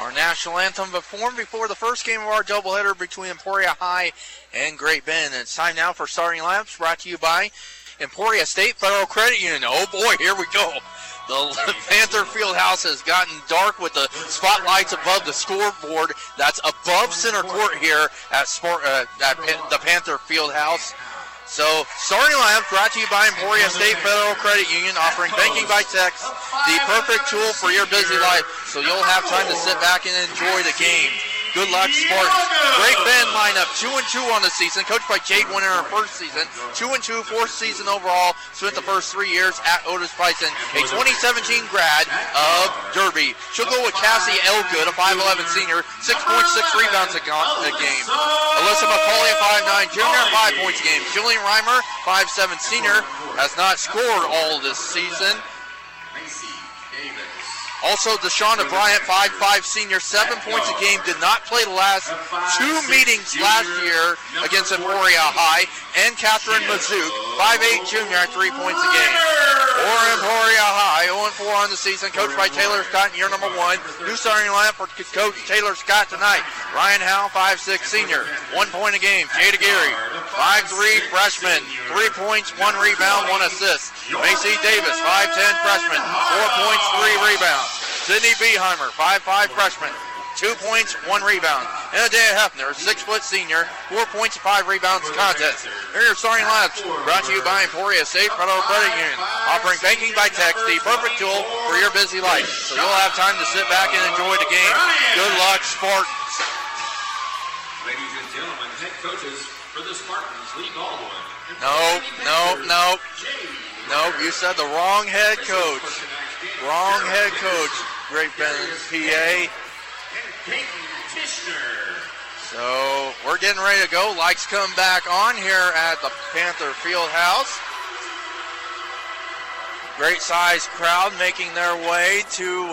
Our national anthem performed before the first game of our doubleheader between Emporia High and Great Bend. And it's time now for starting laps, brought to you by Emporia State Federal Credit Union. Oh boy, here we go. The Panther Fieldhouse has gotten dark with the spotlights above the scoreboard. That's above center court here at the Panther Fieldhouse. So, starting lineup brought to you by Emporia State Federal Credit Union, offering banking by text, the perfect tool for your busy life, so you'll have time to sit back and enjoy the game. Good luck, Spartans. Great Bend lineup, 2-2 on the season, coached by Jade Winter in her first season, 2-2, fourth season overall, spent the first 3 years at Otis Bison, a 2017 grad of Derby. She'll go with Cassie Elgood, a 5'11 senior, 6.6 rebounds a game. Alyssa McCauley, a 5'9 junior, 5 points a game. Julian Reimer, 5'7 senior, has not scored all this season. Also, Deshauna Bryant, 5'5 senior, 7 points a game, did not play the last 2 meetings last year against Emporia High. And Catherine Mazook, 5'8 junior, 3 points a game. Or Emporia High, 0-4 on the season, coached by Taylor Scott in year number 1. New starting lineup for Coach Taylor Scott tonight. Ryan Howe, 5'6 senior, 1 point a game. Jada Geary, 5'3 freshman, 3 points, 1 rebound, 1 assist. Macy Davis, 5'10 freshman, 4 points, 3 rebounds. Sydney Beheimer, 5'5 freshman, 2 points, 1 rebound. And Adea Hefner, 6' senior, 4 points, 5 rebounds contest. Here are your starting lineups, brought to you by Emporia State Federal Credit Union, offering banking by text, the perfect tool for your busy life, so you'll have time to sit back and enjoy the game. Good luck, Spartans. Ladies and gentlemen, head coaches for the Spartans, Lee Baldwin. Nope, you said the wrong head coach. Wrong head coach, Great Bend, PA. So we're getting ready to go. Lights come back on here at the Panther Fieldhouse. Great size crowd making their way to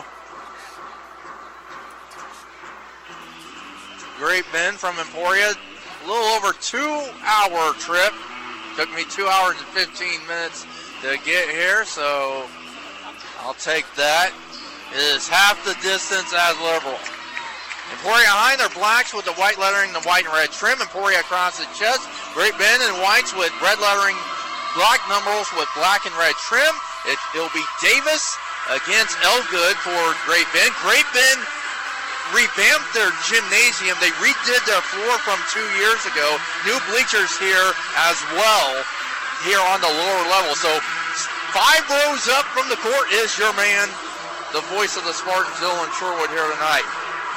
Great Bend from Emporia. A little over 2-hour trip. Took me 2 hours and 15 minutes to get here, so I'll take that. It is half the distance as Liberal. Emporia High, they're blacks with the white lettering, the white and red trim. Emporia across the chest. Great Bend in whites with red lettering, black numerals with black and red trim. It'll be Davis against Elgood for Great Bend. Great Bend revamped their gymnasium. They redid their floor from 2 years ago. New bleachers here as well, here on the lower level. So 5 rows up from the court is your man, the voice of the Spartans, Dylan Sherwood, here tonight.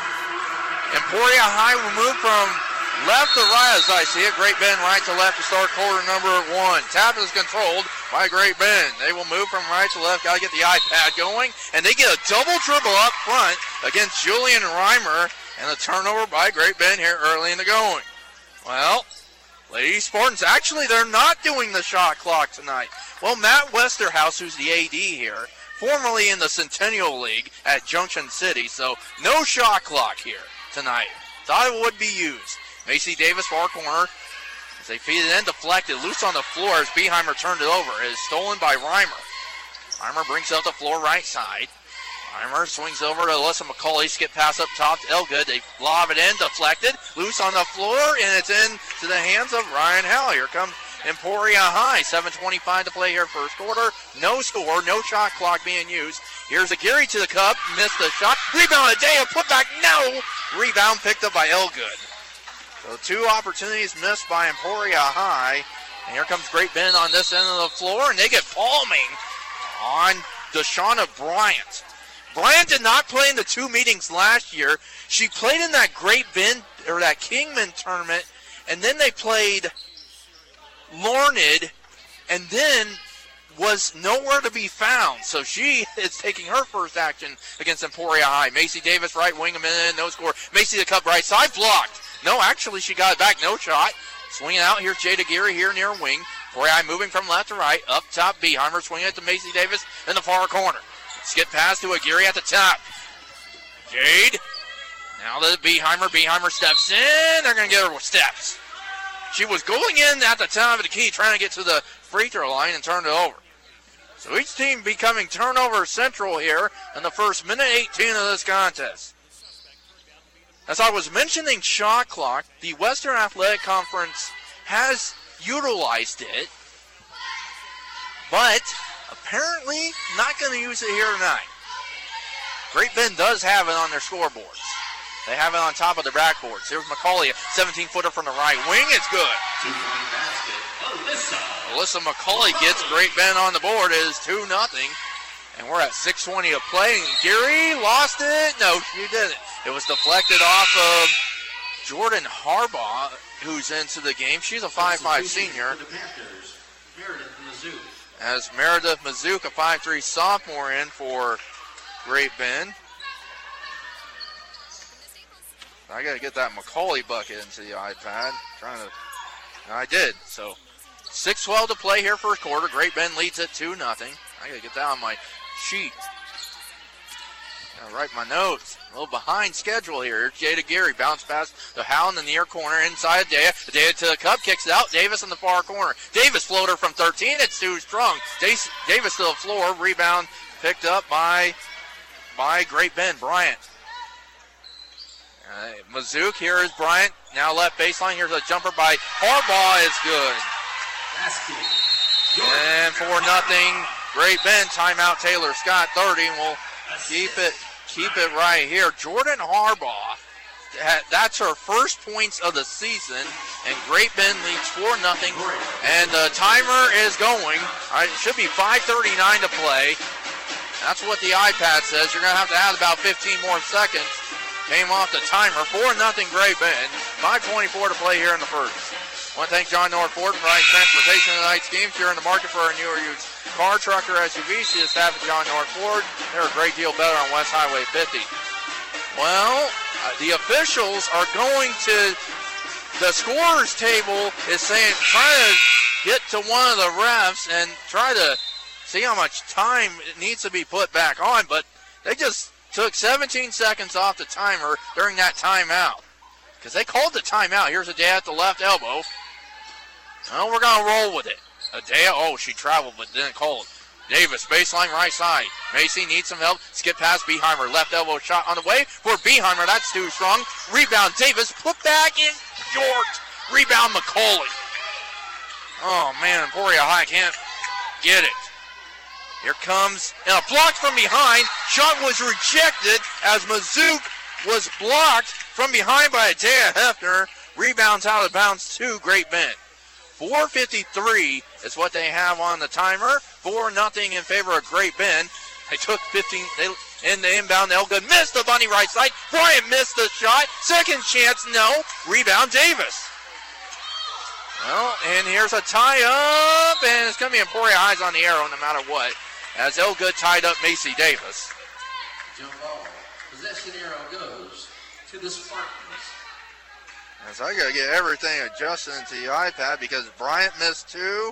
Emporia High will move from left to right as I see it. Great Bend right to left to start quarter number 1. Tap is controlled by Great Bend. They will move from right to left. Got to get the iPad going. And they get a double dribble up front against Julian Reimer. And a turnover by Great Bend here early in the going. Well, Lady Spartans, actually they're not doing the shot clock tonight. Well, Matt Westerhouse, who's the AD here, formerly in the Centennial League at Junction City, so no shot clock here tonight. Thought it would be used. Macy Davis, far corner. As they feed it in, deflected, loose on the floor as Beheimer turned it over. It is stolen by Reimer. Reimer brings up the floor right side. Reimer swings over to Alyssa McCauley. Skip pass up top to Elgood. They lob it in, deflected, loose on the floor, and it's in to the hands of Ryan Howell. Here comes Emporia High. 7:25 to play here first quarter. No score, no shot clock being used. Here's a Geary to the cup. Missed the shot. Rebound, Adea, put back, no! Rebound picked up by Elgood. So 2 opportunities missed by Emporia High. And here comes Great Bend on this end of the floor, and they get palming on Deshauna Bryant. Bryant did not play in the 2 meetings last year. She played in that Great Bend, or that Kingman tournament, and then they played Larned, and then was nowhere to be found. So she is taking her first action against Emporia High. Macy Davis, right wing, a minute, no score. Macy the cup right side, blocked. No, actually she got it back, no shot. Swinging out, here's Jada Geary here near wing. Emporia High moving from left to right. Up top, Beheimer swinging it to Macy Davis in the far corner. Skip pass to a Geary at the top. Jade. Now the Beheimer steps in. They're going to get her with steps. She was going in at the top of the key, trying to get to the free throw line and turned it over. So each team becoming turnover central here in the first minute 18 of this contest. As I was mentioning shot clock, the Western Athletic Conference has utilized it, but apparently not going to use it here tonight. Great Bend does have it on their scoreboards. They have it on top of their backboards. Here's McCauley, a 17-footer from the right wing. It's good. 2-point basket. Alyssa McCauley gets Great Bend on the board. It is 2-0. And we're at 6:20 to play. And Geary lost it. No, she didn't. It was deflected off of Jordan Harbaugh, who's into the game. She's a 5'5 senior. For the Panthers, Meredith Mizzou. As Meredith Mizzou, a 5'3 sophomore, in for Great Bend. I got to get that McCauley bucket into the iPad. I did. So 6:12 to play here first quarter. Great Bend leads it 2-0. I got to get that on my sheet. Gotta write my notes. A little behind schedule here. Here's Jada Geary. Bounce pass to Howell in the near corner. Inside Adea. Adea to the cup. Kicks it out. Davis in the far corner. Davis floater from 13. It's too strong. Davis to the floor. Rebound picked up by Great Bend. Bryant. Mazook, here is Bryant. Now left baseline. Here's a jumper by Harbaugh. It's good. And 4-0. Great Bend. Timeout Taylor Scott. 30. And we'll keep it right here. Jordan Harbaugh. That's her first points of the season. And Great Bend leads 4-0. And the timer is going. It should be 5:39 to play. That's what the iPad says. You're going to add about 15 more seconds. Came off the timer. 4-0 Great Bend. 5:24 to play here in the first. I want to thank John North Ford for providing transportation in tonight's game. If you're in the market for a new or used car, truck, or SUV, see the staff at John North Ford. They're a great deal better on West Highway 50. Well, the officials are going to, the scorers table is saying, try to get to one of the refs and try to see how much time it needs to be put back on, but they just took 17 seconds off the timer during that timeout. Because they called the timeout. Here's Adea at the left elbow. Well, we're going to roll with it. Adea, she traveled but didn't call it. Davis, baseline right side. Macy needs some help. Skip past Beheimer. Left elbow shot on the way for Beheimer. That's too strong. Rebound Davis. Put back in York. Rebound McCauley. Oh, man, Emporia High can't get it. Here comes, and a block from behind. Shot was rejected as Mazook was blocked from behind by Adea Hefner. Rebounds out of bounds to Great Bend. 4:53 is what they have on the timer. 4-0 in favor of Great Bend. They took 15 in the inbound. Elgood missed the bunny right side. Bryant missed the shot. Second chance, no. Rebound Davis. Well, and here's a tie-up, and it's going to be Emporia Highs on the arrow no matter what, as Elgood tied up Macy Davis. Jump ball. Possession arrow goes to the Spartans. As I got to get everything adjusted into the iPad because Bryant missed two.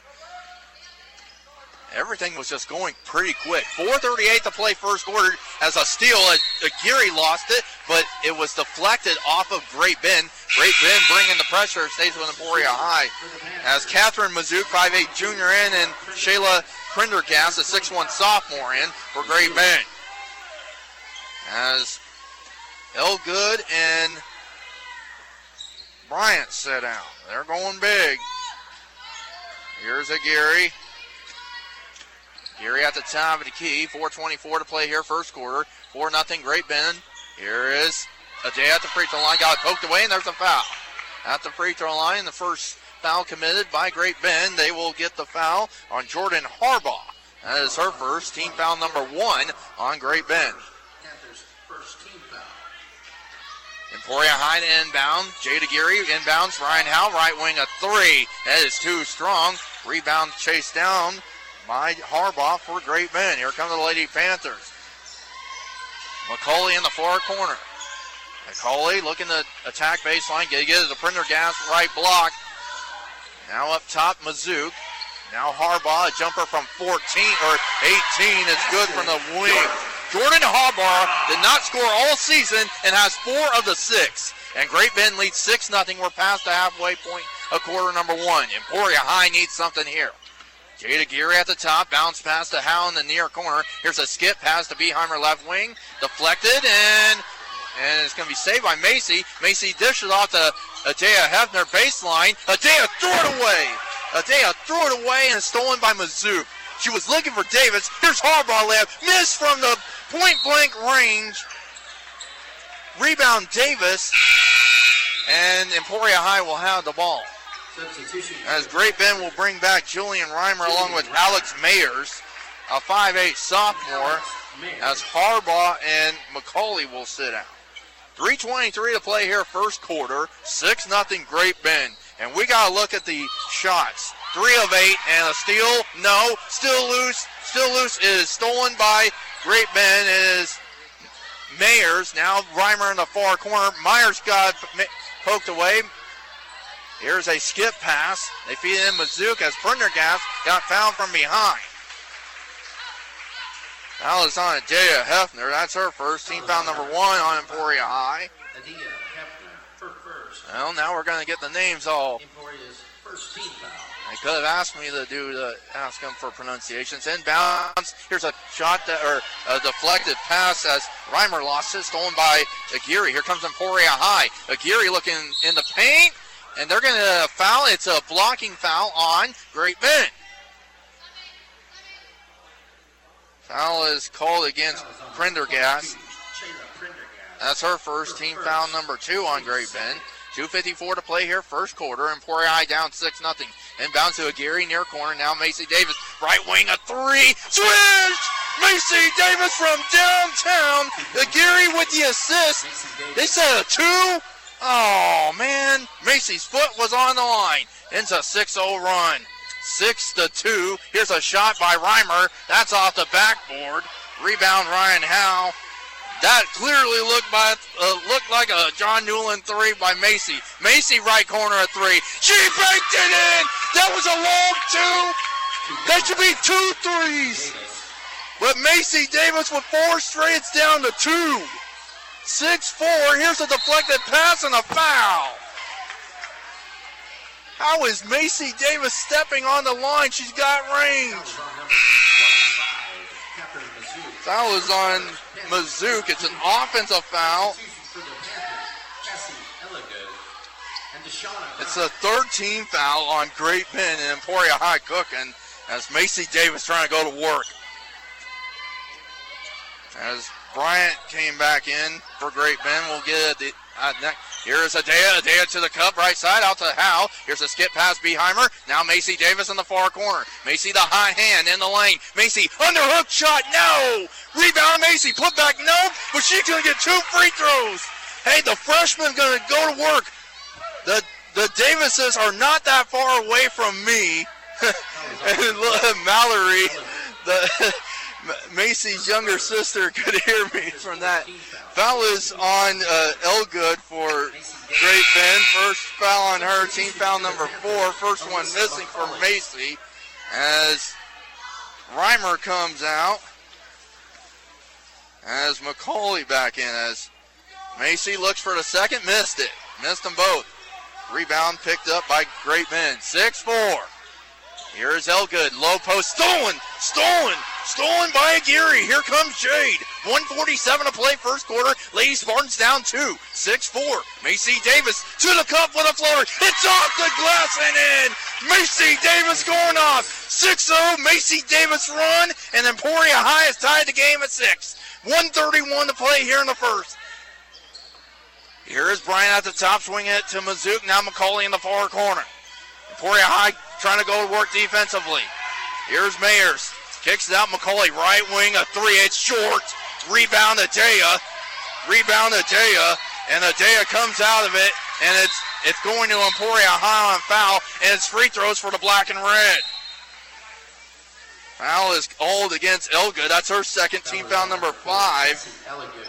Everything was just going pretty quick. 4:38 to play first quarter as a steal. Geary lost it, but it was deflected off of Great Bend. Great Bend bringing the pressure. Stays with Emporia High. As Catherine Mazook, 5'8 junior in, and Shayla Prendergast, a 6'1 sophomore in for Great Bend. As Elgood and Bryant sit down. They're going big. Here's a Geary. Geary at the top of the key. 4:24 to play here first quarter. 4-0 Great Bend. Here is Adea at the free throw line. Got it poked away, and there's a foul. At the free throw line, the first foul committed by Great Bend. They will get the foul on Jordan Harbaugh. That is her first. Team foul number 1 on Great Bend. Panthers' first team foul. Emporia High to inbound. Jada Geary inbounds. Ryan Howe, right wing, a three. That is too strong. Rebound chased down by Harbaugh for Great Bend. Here come the Lady Panthers. McCauley in the far corner. McCauley looking to attack baseline. Get it to Prendergast, right block. Now up top, Mazook. Now Harbaugh, a jumper from 14 or 18. It's good from the wing. Jordan Harbaugh did not score all season and has 4 of the 6. And Great Bend leads 6-0. We're past the halfway point of quarter number 1. Emporia High needs something here. Jada Geary at the top, bounce pass to Howe in the near corner. Here's a skip pass to Beheimer left wing, deflected, and and it's going to be saved by Macy. Macy dishes off to Adea Hefner baseline. Adea threw it away. Adea threw it away and it's stolen by Mazook. She was looking for Davis. Here's Harbaugh layup. Missed from the point-blank range. Rebound Davis. And Emporia High will have the ball. As Great Bend will bring back Julian Reimer along with Alex Mayers, a 5'8 sophomore, as Harbaugh and McCauley will sit out. 3:23 to play here, first quarter. 6-0 Great Bend. And we got to look at the shots. 3 of 8 and a steal. No, still loose. Still loose is stolen by Great Bend. It is Mayers. Now Reimer in the far corner. Myers got poked away. Here's a skip pass. They feed it in Mazook as Prendergast got fouled from behind. Foul is on Adea Hefner. That's her first. Team foul number 1 on Emporia High. Adea Hefner for first. Well, now we're going to get the names all. Emporia's first team foul. They could have asked me to ask them for pronunciations. Inbounds. Here's a shot or a deflected pass as Reimer lost it, stolen by Aguirre. Here comes Emporia High. Aguirre looking in the paint, and they're going to foul. It's a blocking foul on Great Bend. Foul is called against Prendergast. That's her first, team foul number 2 on Great Bend. 2:54 to play here, first quarter. Emporia High down 6-0. Inbound to Aguirre near corner. Now Macy Davis, right wing, a 3. Swish! Macy Davis from downtown. Aguirre with the assist. They said a 2. Oh, man. Macy's foot was on the line. Ends a 6-0 run. 6-2. Here's a shot by Reimer. That's off the backboard. Rebound Ryan Howe. That clearly looked like a John Newland 3 by Macy. Macy right corner at 3. She baked it in. That was a long 2. That should be 2 threes. But Macy Davis with 4 straight. It's down to 2. 6-4. Here's a deflected pass and a foul. How is Macy Davis stepping on the line? She's got range. Foul is on Mazook. It's an offensive foul. It's a 13 foul on Great Bend and Emporia High cooking as Macy Davis trying to go to work. As Bryant came back in for Great Bend, we'll get at the next. Here's Adea to the cup, right side, out to Howe. Here's a skip pass, Beheimer. Now Macy Davis in the far corner. Macy the high hand in the lane. Macy, underhook shot, no! Rebound Macy, put back, no, but she's going to get 2 free throws. Hey, the freshman's going to go to work. The Davises are not that far away from me. And Mallory, Macy's younger sister, could hear me from that. Foul is on Elgood for Great Bend. First foul on her, team foul number 4. First one missing for Macy as Reimer comes out. As McCauley back in as Macy looks for the second, missed it. Missed them both. Rebound picked up by Great Bend. 6-4. Here's Elgood, low post, stolen by Aguirre. Here comes Jade. 1:47 to play, first quarter. Lady Spartans down 2. 6-4. Macy Davis to the cup with a floater. It's off the glass and in. Macy Davis going off. 6-0. Macy Davis run, and Emporia High has tied the game at 6. 1:31 to play here in the first. Here is Bryant at the top, swinging it to Mazook. Now McCauley in the far corner. Emporia High trying to go to work defensively. Here's Mayers. Kicks it out. McCauley, right wing, a 3. It's short. Rebound Adea. And Adea comes out of it, and it's going to Emporia High on foul, and it's free throws for the black and red. Foul is called against Elgood. That's her second, team foul number 5.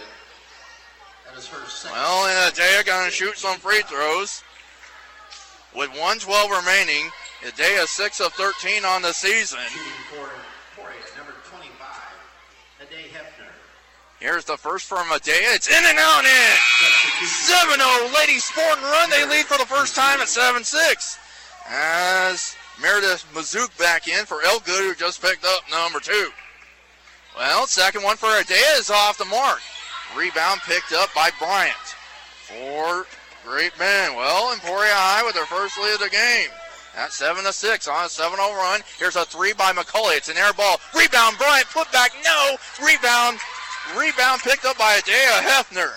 Well, and Adea going to shoot some free throws. With 1:12 remaining, Adea 6 of 13 on the season. Number 25, Adea Hefner. Here's the first from Adea. It's in and out and in. 7-0 Lady Spartan run. They lead for the first time at 7-6. As Meredith Mazook back in for Elgood, who just picked up number 2. Well, second one for Adea is off the mark. Rebound picked up by Bryant for Great Bend. Well, Emporia High with their first lead of the game. That's 7-6 on a 7-0 run. Here's a three by McCauley. It's an air ball. Rebound, Bryant, put back, no. Rebound picked up by Adea Hefner.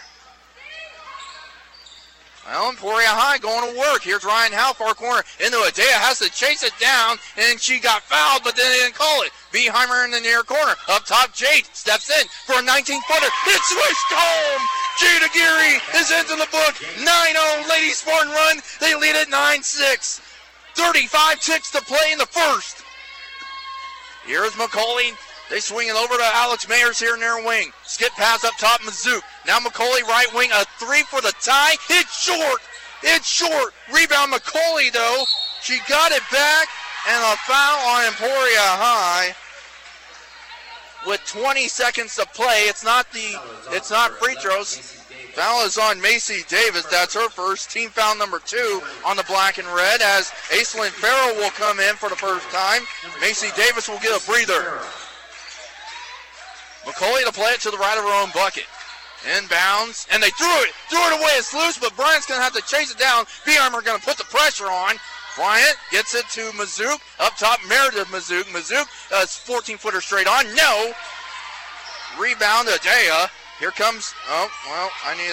Well, Emporia High going to work. Here's Ryan Howe, far corner into Adea, has to chase it down, and she got fouled, but then they didn't call it. Beheimer in the near corner. Up top, Jade steps in for a 19-footer. It's swished home. Jade Aguirre is into the book. 9-0 Lady Spartan run. They lead at 9-6. 35 ticks to play in the first. Here's McCauley. They swing it over to Alex Mayers here near wing. Skip pass up top, Mizzou. Now McCauley right wing, a three for the tie. It's short. It's short. Rebound McCauley though. She got it back, and a foul on Emporia High. With 20 seconds to play, it's not free throws. Foul is on Macy Davis. That's her first. Team foul number 2 on the black and red as Aislinn Farrell will come in for the first time. Macy Davis will get a breather. McCauley to play it to the right of her own bucket. Inbounds, and they threw it away. It's loose, but Bryant's going to have to chase it down. Beheimer going to put the pressure on. Bryant gets it to Mizzou. Up top, Meredith Mizzou. Mizzou, 14-footer straight on. No. Rebound, Adea. Here comes, I need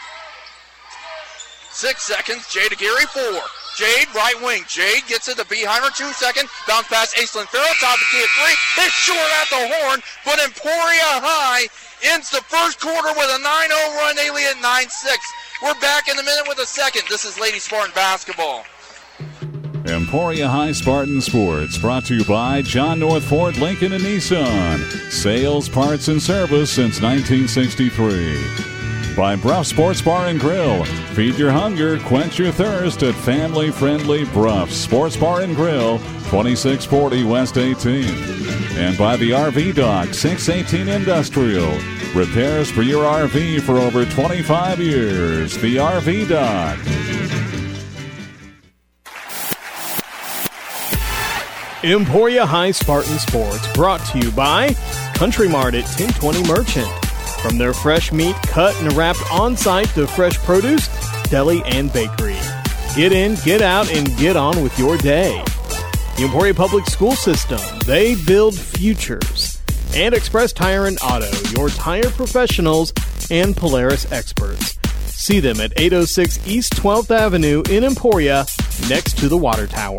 6 seconds. Jade Aguirre, 4. Jade, right wing. Jade gets it to Beheimer, 2 seconds. Bounce pass, Aislinn Farrell, top of the key at 3. It's short at the horn, but Emporia High ends the first quarter with a 9-0 run. They lead at 9-6. We're back in a minute with a second. This is Lady Spartan basketball. Emporia High Spartan Sports, brought to you by John North Ford, Lincoln, and Nissan. Sales, parts, and service since 1963. By Bruff Sports Bar and Grill. Feed your hunger, quench your thirst at family-friendly Bruff Sports Bar and Grill, 2640 West 18th. And by the RV Dock, 618 Industrial. Repairs for your RV for over 25 years. The RV Dock. Emporia High Spartan Sports, brought to you by Country Mart at 1020 Merchant. From their fresh meat cut and wrapped on-site to fresh produce, deli, and bakery. Get in, get out, and get on with your day. The Emporia Public School System, they build futures. And Express Tire and Auto, your tire professionals and Polaris experts. See them at 806 East 12th Avenue in Emporia, next to the Water Tower.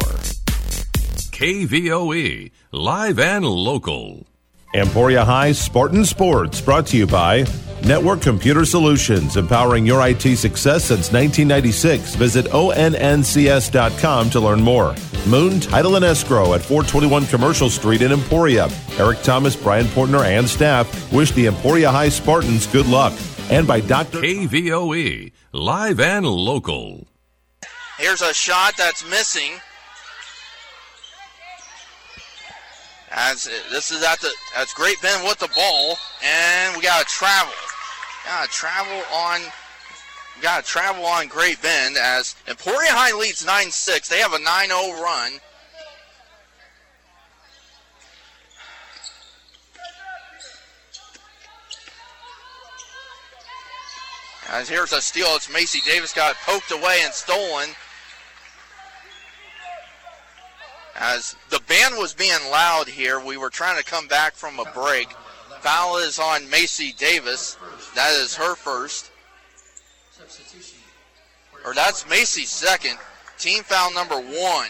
KVOE, live and local. Emporia High Spartan Sports, brought to you by Network Computer Solutions, empowering your IT success since 1996. Visit ONNCS.com to learn more. Moon Title and Escrow at 421 Commercial Street in Emporia. Eric Thomas, Brian Portner, and staff wish the Emporia High Spartans good luck. And by Dr. KVOE, live and local. Here's a shot that's missing. As this is that's Great Bend with the ball, and we got to travel. Got to travel on Great Bend as Emporia High leads 9-6. They have a 9-0 run. As here's a steal. It's Macy Davis, got it poked away and stolen. As the band was being loud here, we were trying to come back from a break. Foul is on Macy Davis. That is her first. Or that's Macy's second. Team foul number 1.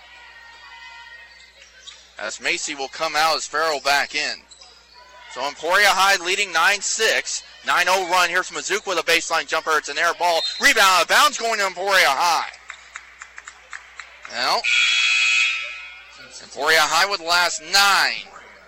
As Macy will come out as Farrell back in. So Emporia High leading 9-6. 9-0 run. Here's Mizzou with a baseline jumper. It's an air ball. Rebound out of bounds going to Emporia High. Well, Emporia High with the last 9.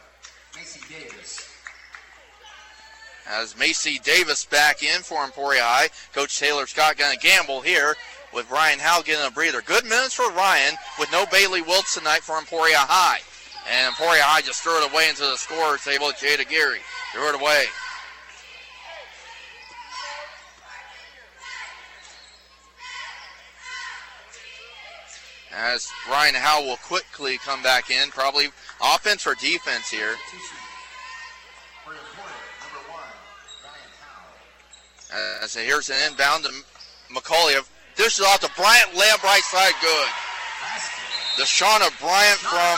As Macy Davis back in for Emporia High. Coach Taylor Scott going to gamble here with Ryan Howe getting a breather. Good minutes for Ryan with no Bailey Wiltz tonight for Emporia High. And Emporia High just threw it away into the scorer's table. Jade Aguirre threw it away. As Ryan Howe will quickly come back in, probably offense or defense here. Here's an inbound to McCauley. Dishes off to Bryant. Layup right side, good. Deshauna Bryant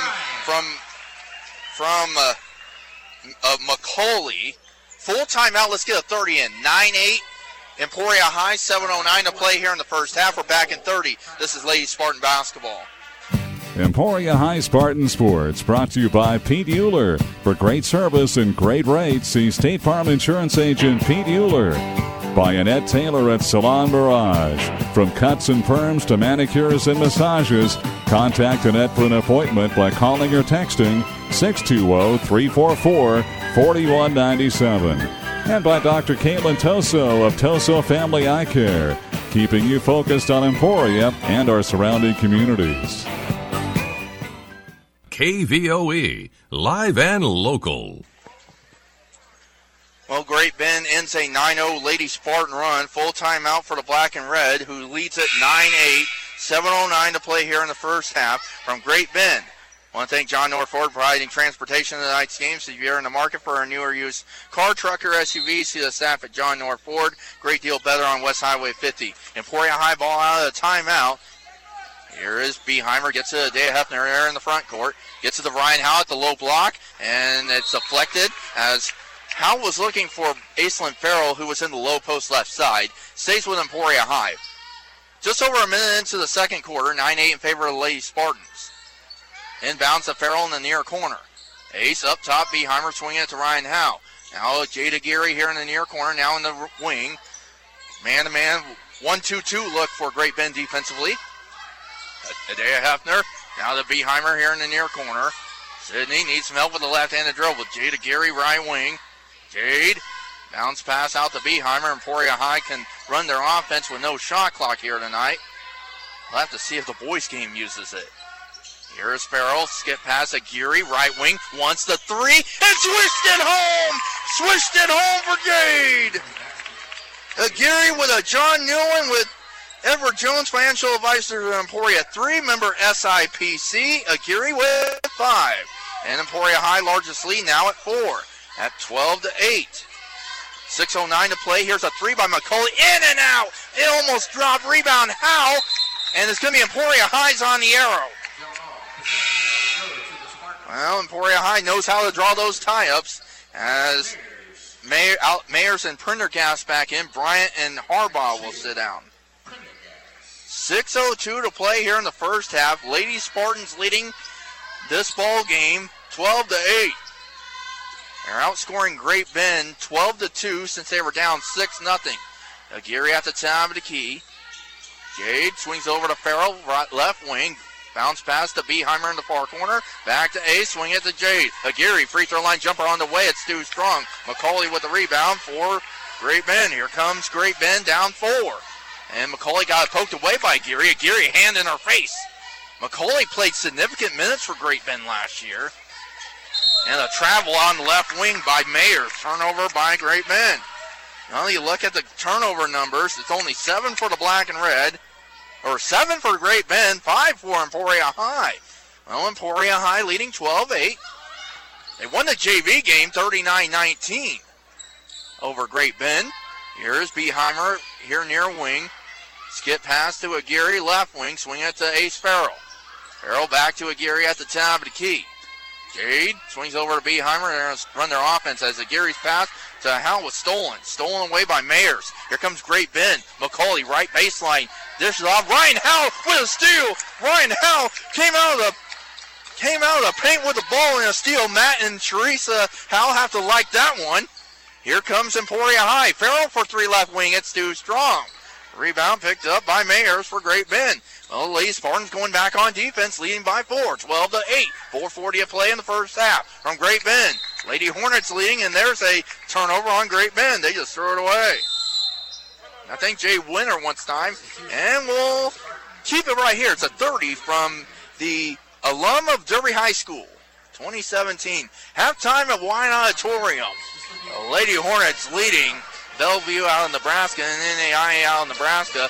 from McCauley. Full timeout. Let's get a 30 in. 9-8. Emporia High. 7:09 to play here in the first half. We're back in 30. This is Lady Spartan basketball. Emporia High Spartan Sports, brought to you by Pete Euler. For great service and great rates, see State Farm Insurance Agent Pete Euler. By Annette Taylor at Salon Mirage. From cuts and perms to manicures and massages, contact Annette for an appointment by calling or texting 620-344-4197. And by Dr. Caitlin Toso of Toso Family Eye Care, keeping you focused on Emporia and our surrounding communities. KVOE, live and local. Well, Great Bend ends a 9-0 Lady Spartan run. Full timeout for the black and red, who leads at 9-8. 7:09 to play here in the first half from Great Bend. I want to thank John Norford for providing transportation to tonight's game. So if you're in the market for a newer used car, truck, or SUV, see the staff at John Norford. Great deal better on West Highway 50. Emporia High ball out of the timeout. Here is Beheimer, gets to Dea Hefner there in the front court. Gets to the Ryan Howe at the low block, and it's deflected as Howe was looking for Aislinn Farrell, who was in the low post left side. Stays with Emporia High. Just over a minute into the second quarter, 9-8 in favor of the Lady Spartans. Inbounds to Farrell in the near corner. Ace up top, Beheimer swinging it to Ryan Howe. Now Jada Geary here in the near corner, now in the wing. Man-to-man, 1-2-2 look for Great Bend defensively. Adea Hefner, now to Beheimer here in the near corner. Sydney needs some help with the left-handed dribble. Jada Geary, right wing. Jade, bounce pass out to Beheimer. Emporia High can run their offense with no shot clock here tonight. We'll have to see if the boys game uses it. Here's Farrell, skip pass at Geary, right wing, wants the three, and swished it home! Swished it home for Jade! Geary with a John Newland with Edward Jones, Financial Advisor to Emporia 3, member SIPC, Aguirre with 5. And Emporia High, largest lead now at 4, at 12-8. 6:09 to play. Here's a three by McCauley, in and out. It almost dropped. Rebound, Howe, and it's going to be Emporia High's on the arrow. Well, Emporia High knows how to draw those tie-ups as Mayers and Prendergast back in. Bryant and Harbaugh will sit down. 6:02 to play here in the first half. Lady Spartans leading this ball game 12-8. They're outscoring Great Bend 12-2 since they were down 6-0. Aguirre at the top of the key. Jade swings over to Farrell, right, left wing. Bounce pass to Beheimer in the far corner. Back to Ace, swing it to Jade. Aguirre, free throw line jumper on the way. It's Stu Strong. McCauley with the rebound for Great Bend. Here comes Great Bend down 4. And McCauley got poked away by Aguirre. Aguirre hand in her face. McCauley played significant minutes for Great Bend last year. And a travel on the left wing by Mayers. Turnover by Great Bend. Now you look at the turnover numbers. It's only 7 for the black and red. Or 7 for Great Bend, 5 for Emporia High. Well, Emporia High leading 12-8. They won the JV game 39-19 over Great Bend. Here's Beheimer here near wing. Skip pass to Aguirre, left wing. Swing it to Ace Farrell. Farrell back to Aguirre at the top of the key. Jade swings over to Beheimer. They're going to run their offense as Aguirre's pass to Howe was stolen. Stolen away by Mayers. Here comes Great Bend. McCauley, right baseline. Dishes off. Ryan Howe with a steal. Ryan Howe came out of the paint with the ball and a steal. Matt and Teresa Howe have to like that one. Here comes Emporia High. Farrell for 3 left wing. It's too strong. Rebound picked up by Mayers for Great Bend. Well, Lady Spartans going back on defense, leading by 4, 12-8. 4:40 to play in the first half from Great Bend. Lady Hornets leading, and there's a turnover on Great Bend. They just throw it away. I think Jay Winter wants time, and we'll keep it right here. It's a 30 from the alum of Derby High School, 2017. Halftime at Wine Auditorium. The Lady Hornets leading Bellevue out of Nebraska and NAIA out of Nebraska,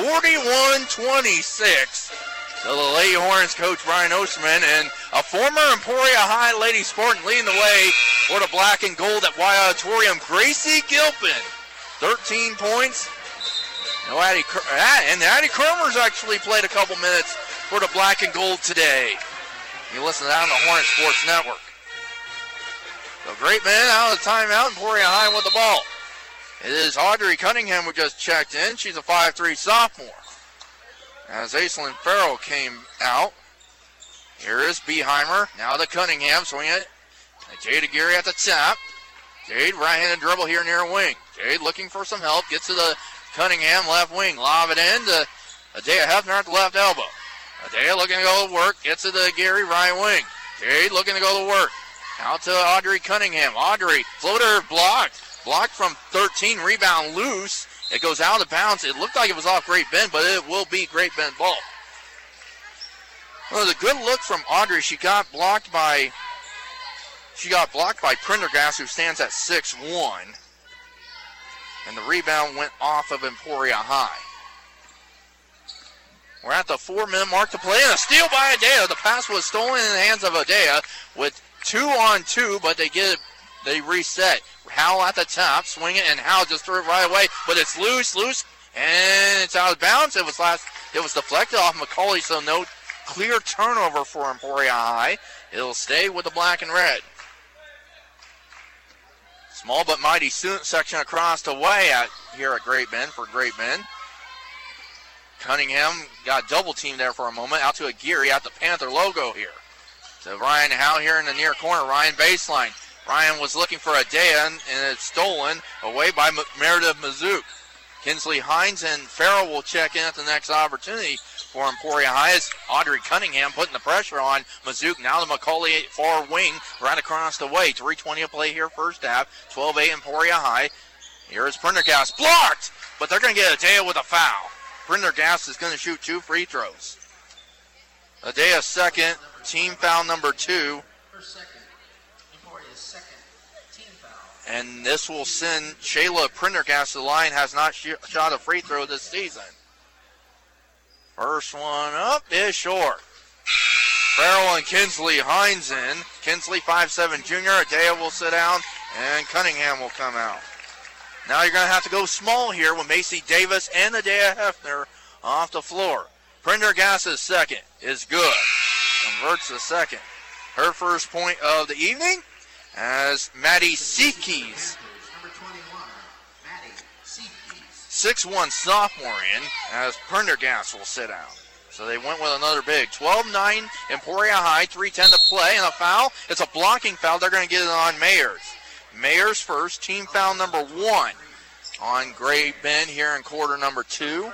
41-26. So the Lady Hornets coach Brian Osterman and a former Emporia High Lady Spartan leading the way for the black and gold at Y Auditorium, Gracie Gilpin. 13 points. No Addie, and Addie Cromer's actually played a couple minutes for the Black and Gold today. You listen to that on the Hornet Sports Network. So Great Bend out of the timeout, Emporia High with the ball. It is Audrey Cunningham who just checked in. She's a 5'3" sophomore. As Aislinn Farrell came out. Here is Beheimer. Now to Cunningham, swing it. And Jade Aguirre at the top. Jade, right-handed dribble here near wing. Jade looking for some help. Gets to the Cunningham left wing. Lob it in to Adea Hefner at the left elbow. Adea looking to go to work. Gets to the Aguirre right wing. Jade looking to go to work. Out to Audrey Cunningham. Audrey, floater blocked. Blocked from 13, rebound loose. It goes out of bounds. It looked like it was off Great Bend, but it will be Great Bend ball. Well, it was a good look from Audrey. She got blocked by Prendergast, who stands at 6'1". And the rebound went off of Emporia High. We're at the 4-minute mark to play, and a steal by Adea. The pass was stolen in the hands of Adea with 2-on-2, but they reset. Howell at the top, swing it, and Howell just threw it right away, but it's loose, and it's out of bounds. It was deflected off McCauley, so no clear turnover for Emporia High. It'll stay with the black and red. Small but mighty student section across the way here at Great Bend for Great Bend. Cunningham got double teamed there for a moment. Out to Aguirre at the Panther logo here. To Ryan Howe here in the near corner. Ryan baseline. Ryan was looking for Adea, and it's stolen away by Meredith Mazook. Kinsley Hines and Farrell will check in at the next opportunity for Emporia High. As Audrey Cunningham putting the pressure on Mazook. Now to McCauley far wing right across the way. 3:20 to play here first half. 12-8 Emporia High. Here is Prendergast. Blocked! But they're going to get Adea with a foul. Prendergast is going to shoot 2 free throws. Adea second. Team foul number 2. And this will send Shayla Prendergast to the line. Has not shot a free throw this season. First one up is short. Farrell and Kinsley Hines in. Kinsley 5'7" junior. Adea will sit down, and Cunningham will come out. Now you're going to have to go small here with Macy Davis and Adea Hefner off the floor. Prendergast's second is good. Converts the second. Her first point of the evening. As Maddie Seekes, 6'1" sophomore in, as Prendergast will sit down. So they went with another big. 12-9 Emporia High, 3:10 to play, and a foul. It's a blocking foul. They're going to get it on Mayers. Mayers first, team foul number 1 on Great Bend here in quarter number 2.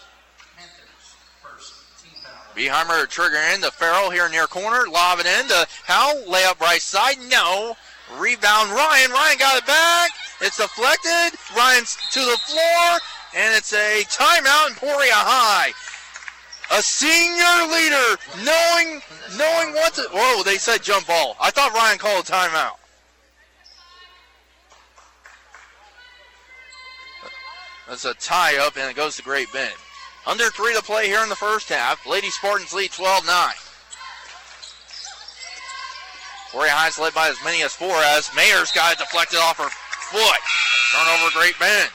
Beheimer trigger in to Farrell here near corner. Lob it in to Howell. Layup right side. No. Rebound Ryan. Ryan got it back. It's deflected. Ryan's to the floor. And it's a timeout Emporia High. A senior leader knowing what to... Whoa, they said jump ball. I thought Ryan called a timeout. That's a tie-up, and it goes to Great Bend. Under 3 to play here in the first half. Lady Spartans lead 12-9. Emporia High's led by as many as 4 as Mayers got it deflected off her foot. Turnover Great Bend.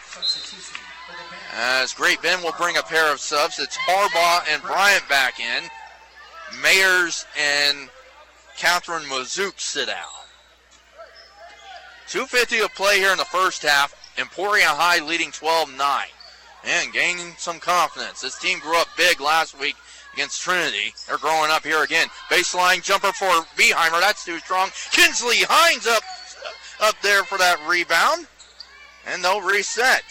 As Great Bend will bring a pair of subs. It's Harbaugh and Bryant back in. Mayers and Catherine Mazook sit out. 2:50 to play here in the first half. Emporia High leading 12-9. And gaining some confidence. This team grew up big last week against Trinity. They're growing up here again. Baseline jumper for Beheimer. That's too strong. Kinsley Hines up there for that rebound. And they'll reset.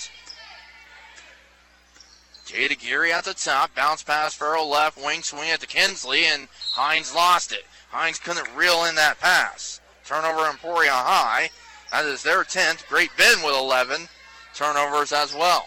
Jade Aguirre at the top. Bounce pass Farrell left wing. Swing it to Kinsley. And Hines lost it. Hines couldn't reel in that pass. Turnover Emporia High. That is their 10th. Great Bend with 11 turnovers as well.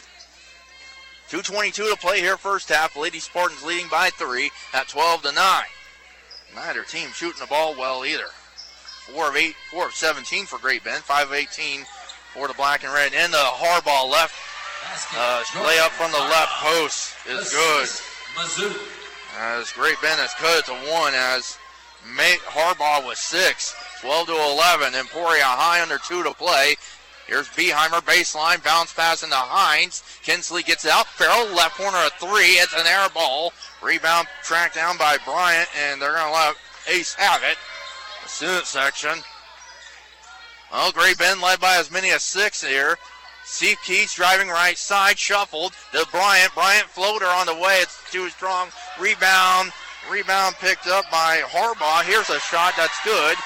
2:22 to play here first half. Lady Spartans leading by 3 at 12-9. Neither team shooting the ball well either. 4 of 17 for Great Bend. 5 of 18 for the black and red. And the Harbaugh left layup from the left post is good. As Great Bend has cut it to 1 as Harbaugh was 6. 12-11. Emporia High under 2 to play. Here's Beheimer, baseline, bounce pass into Hines. Kinsley gets it out. Farrell, left corner, a three. It's an air ball. Rebound tracked down by Bryant, and they're going to let Ace have it. The student section. Well, Great Bend led by as many as 6 here. Steve Keats driving right side, shuffled to Bryant. Bryant floater on the way. It's too strong. Rebound picked up by Harbaugh. Here's a shot that's good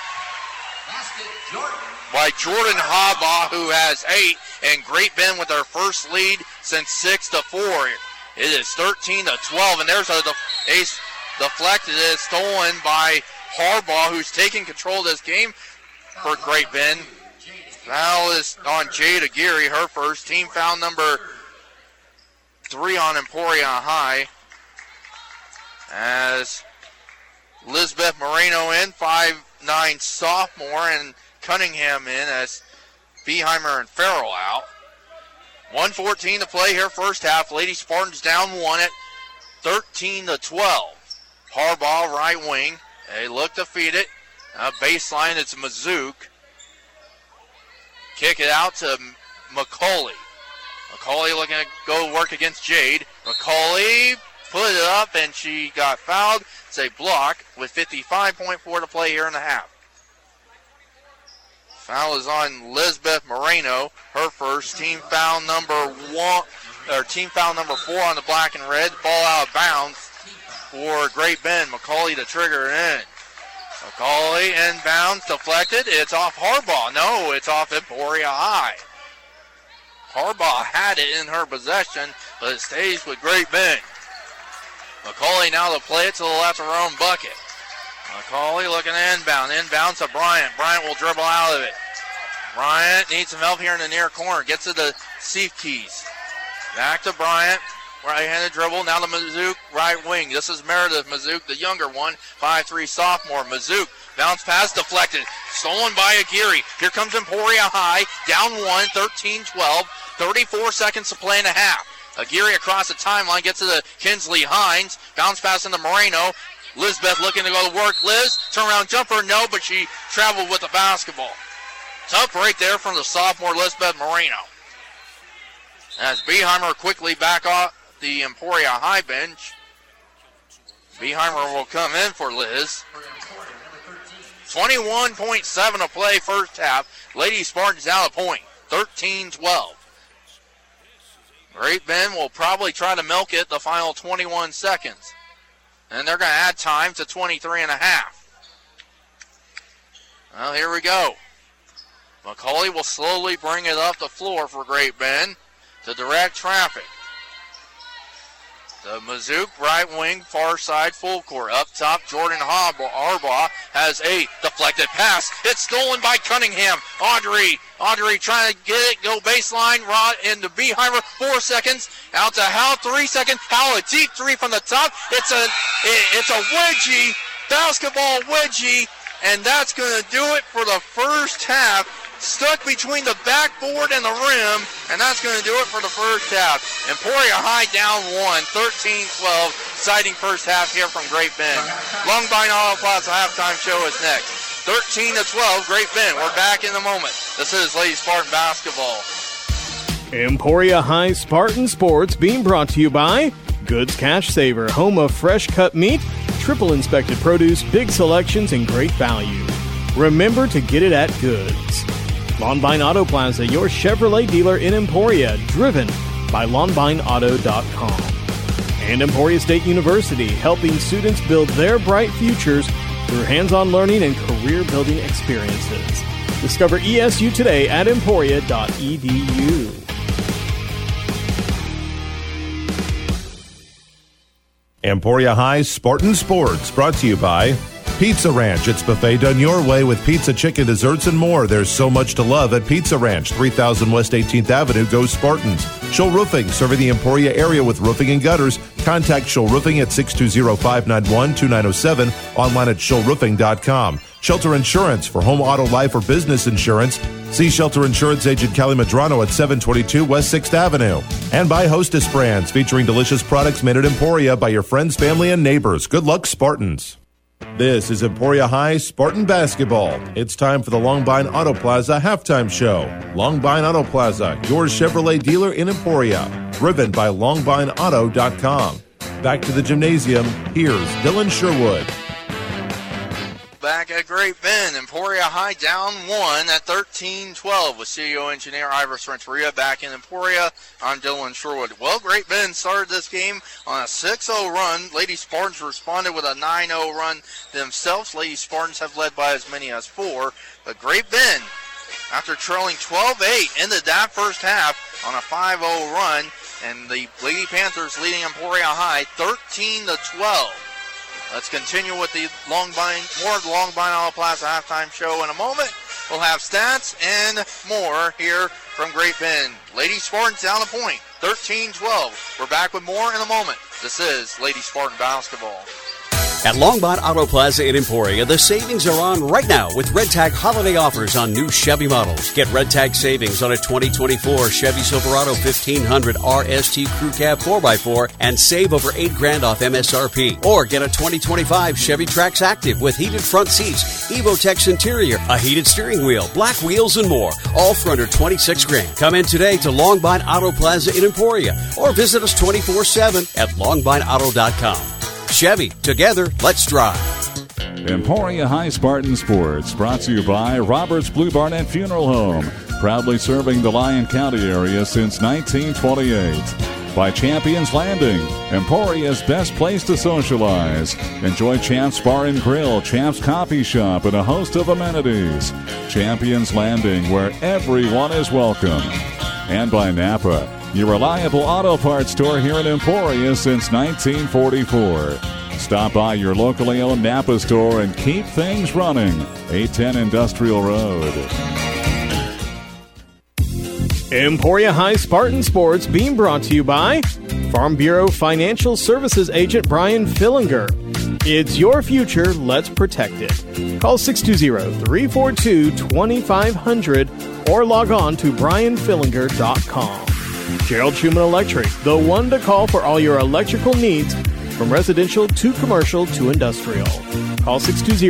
by Jordan Harbaugh, who has 8, and Great Bend with their first lead since 6-4. It is 13-12, and there's a ace deflected. It is stolen by Harbaugh, who's taking control of this game for Great Bend. Foul is on Jade Aguirre, her first. Team foul number 3 on Emporia High. As Lisbeth Moreno in, 5'9" sophomore, and Cunningham in as Beheimer and Farrell out. 1:14 to play here, first half. Lady Spartans down 1 at 13-12. Harbaugh, right wing. They look to feed it. Baseline, it's Mazook. Kick it out to McCauley. McCauley looking to go work against Jade. McCauley put it up, and she got fouled. It's a block with 55.4 to play here in the half. Foul is on Lisbeth Moreno, her first. Team foul number 4 on the black and red. Ball out of bounds for Great Bend. McCauley to trigger it in. McCauley inbounds, deflected. It's off Harbaugh. No, it's off Emporia High. Harbaugh had it in her possession, but it stays with Great Bend. McCauley now to play it to the left of her own bucket. McCauley looking to inbound. Inbounds to Bryant. Bryant will dribble out of it. Bryant needs some help here in the near corner. Gets it to Steve Keys. Back to Bryant. Right-handed dribble. Now to Mazook, right wing. This is Meredith Mazook, the younger one. 5'3" sophomore. Mazook. Bounce pass deflected. Stolen by Aguirre. Here comes Emporia High. Down 1, 13-12. 34 seconds to play in the half. Aguirre across the timeline. Gets it to Kinsley Hines. Bounce pass into Moreno. Lisbeth looking to go to work. Liz, turnaround jumper, no, but she traveled with the basketball. Tough break there from the sophomore Lisbeth Moreno. As Beheimer quickly back off the Emporia High bench. Beheimer will come in for Liz. 21.7 to play first half. Lady Spartans out a point. 13-12. Great Bend will probably try to milk it the final 21 seconds. And they're going to add time to 23 and a half. Well, here we go. McCauley will slowly bring it up the floor for Great Bend to direct traffic. The Mazook right wing, far side, full court. Up top, Jordan Harbaugh has a deflected pass. It's stolen by Cunningham. Audrey trying to get it, go baseline, Rod into Beheimer, 4 seconds. Out to Howell, 3 seconds. Howell, a deep three from the top. It's a wedgie, basketball wedgie, and that's going to do it for the first half. Stuck between the backboard and the rim, and that's going to do it for the first half. Emporia High down 1, 13-12. Exciting first half here from Great Bend. Longbine Auto Plaza halftime show is next. 13-12, Great Bend. We're back in a moment. This is Lady Spartan basketball. Emporia High Spartan Sports being brought to you by Goods Cash Saver, home of fresh cut meat, triple inspected produce, big selections, and great value. Remember to get it at Goods. Longbine Auto Plaza, your Chevrolet dealer in Emporia, driven by LongbineAuto.com. And Emporia State University, helping students build their bright futures through hands-on learning and career-building experiences. Discover ESU today at emporia.edu. Emporia High Spartan Sports, brought to you by Pizza Ranch. It's buffet done your way with pizza, chicken, desserts, and more. There's so much to love at Pizza Ranch, 3000 West 18th Avenue. Go Spartans. Shoal Roofing, serving the Emporia area with roofing and gutters. Contact Shoal Roofing at 620-591-2907. Online at shoalroofing.com. Shelter Insurance, for home, auto, life, or business insurance. See Shelter Insurance agent Kelly Madrano at 722 West 6th Avenue. And by Hostess Brands, featuring delicious products made at Emporia by your friends, family, and neighbors. Good luck, Spartans. This is Emporia High Spartan Basketball. It's time for the Longbine Auto Plaza Halftime Show. Longbine Auto Plaza, your Chevrolet dealer in Emporia. Driven by LongbineAuto.com. Back to the gymnasium, here's Dylan Sherwood. Back at Great Bend, Emporia High down 1 at 13-12 with CEO engineer Iris Renteria back in Emporia. I'm Dylan Sherwood. Well, Great Bend started this game on a 6-0 run. Lady Spartans responded with a 9-0 run themselves. Lady Spartans have led by as many as 4. But Great Bend, after trailing 12-8, ended that first half on a 5-0 run. And the Lady Panthers leading Emporia High 13-12. Let's continue with the more of the Longbine Auto Plaza halftime show in a moment. We'll have stats and more here from Great Bend. Lady Spartans down a point, 13-12. We're back with more in a moment. This is Lady Spartan Basketball. At Longbine Auto Plaza in Emporia, the savings are on right now with Red Tag holiday offers on new Chevy models. Get Red Tag savings on a 2024 Chevy Silverado 1500 RST Crew Cab 4x4 and save over $8,000 off MSRP. Or get a 2025 Chevy Trax Active with heated front seats, EvoTex interior, a heated steering wheel, black wheels, and more, all for under $26,000. Come in today to Longbine Auto Plaza in Emporia or visit us 24/7 at longbineauto.com. Chevy, together, let's drive. Emporia High Spartan Sports, brought to you by Roberts Blue Barnet Funeral Home, proudly serving the Lyon County area since 1928. By Champions Landing, Emporia's best place to socialize. Enjoy Champs Bar and Grill, Champs Coffee Shop, and a host of amenities. Champions Landing, where everyone is welcome. And by Napa, your reliable auto parts store here in Emporia since 1944. Stop by your locally owned Napa store and keep things running. 810 Industrial Road. Emporia High Spartan Sports being brought to you by Farm Bureau Financial Services Agent Brian Fillinger. It's your future, let's protect it. Call 620-342-2500 or log on to brianfillinger.com. Gerald Schumann Electric, the one to call for all your electrical needs, from residential to commercial to industrial. Call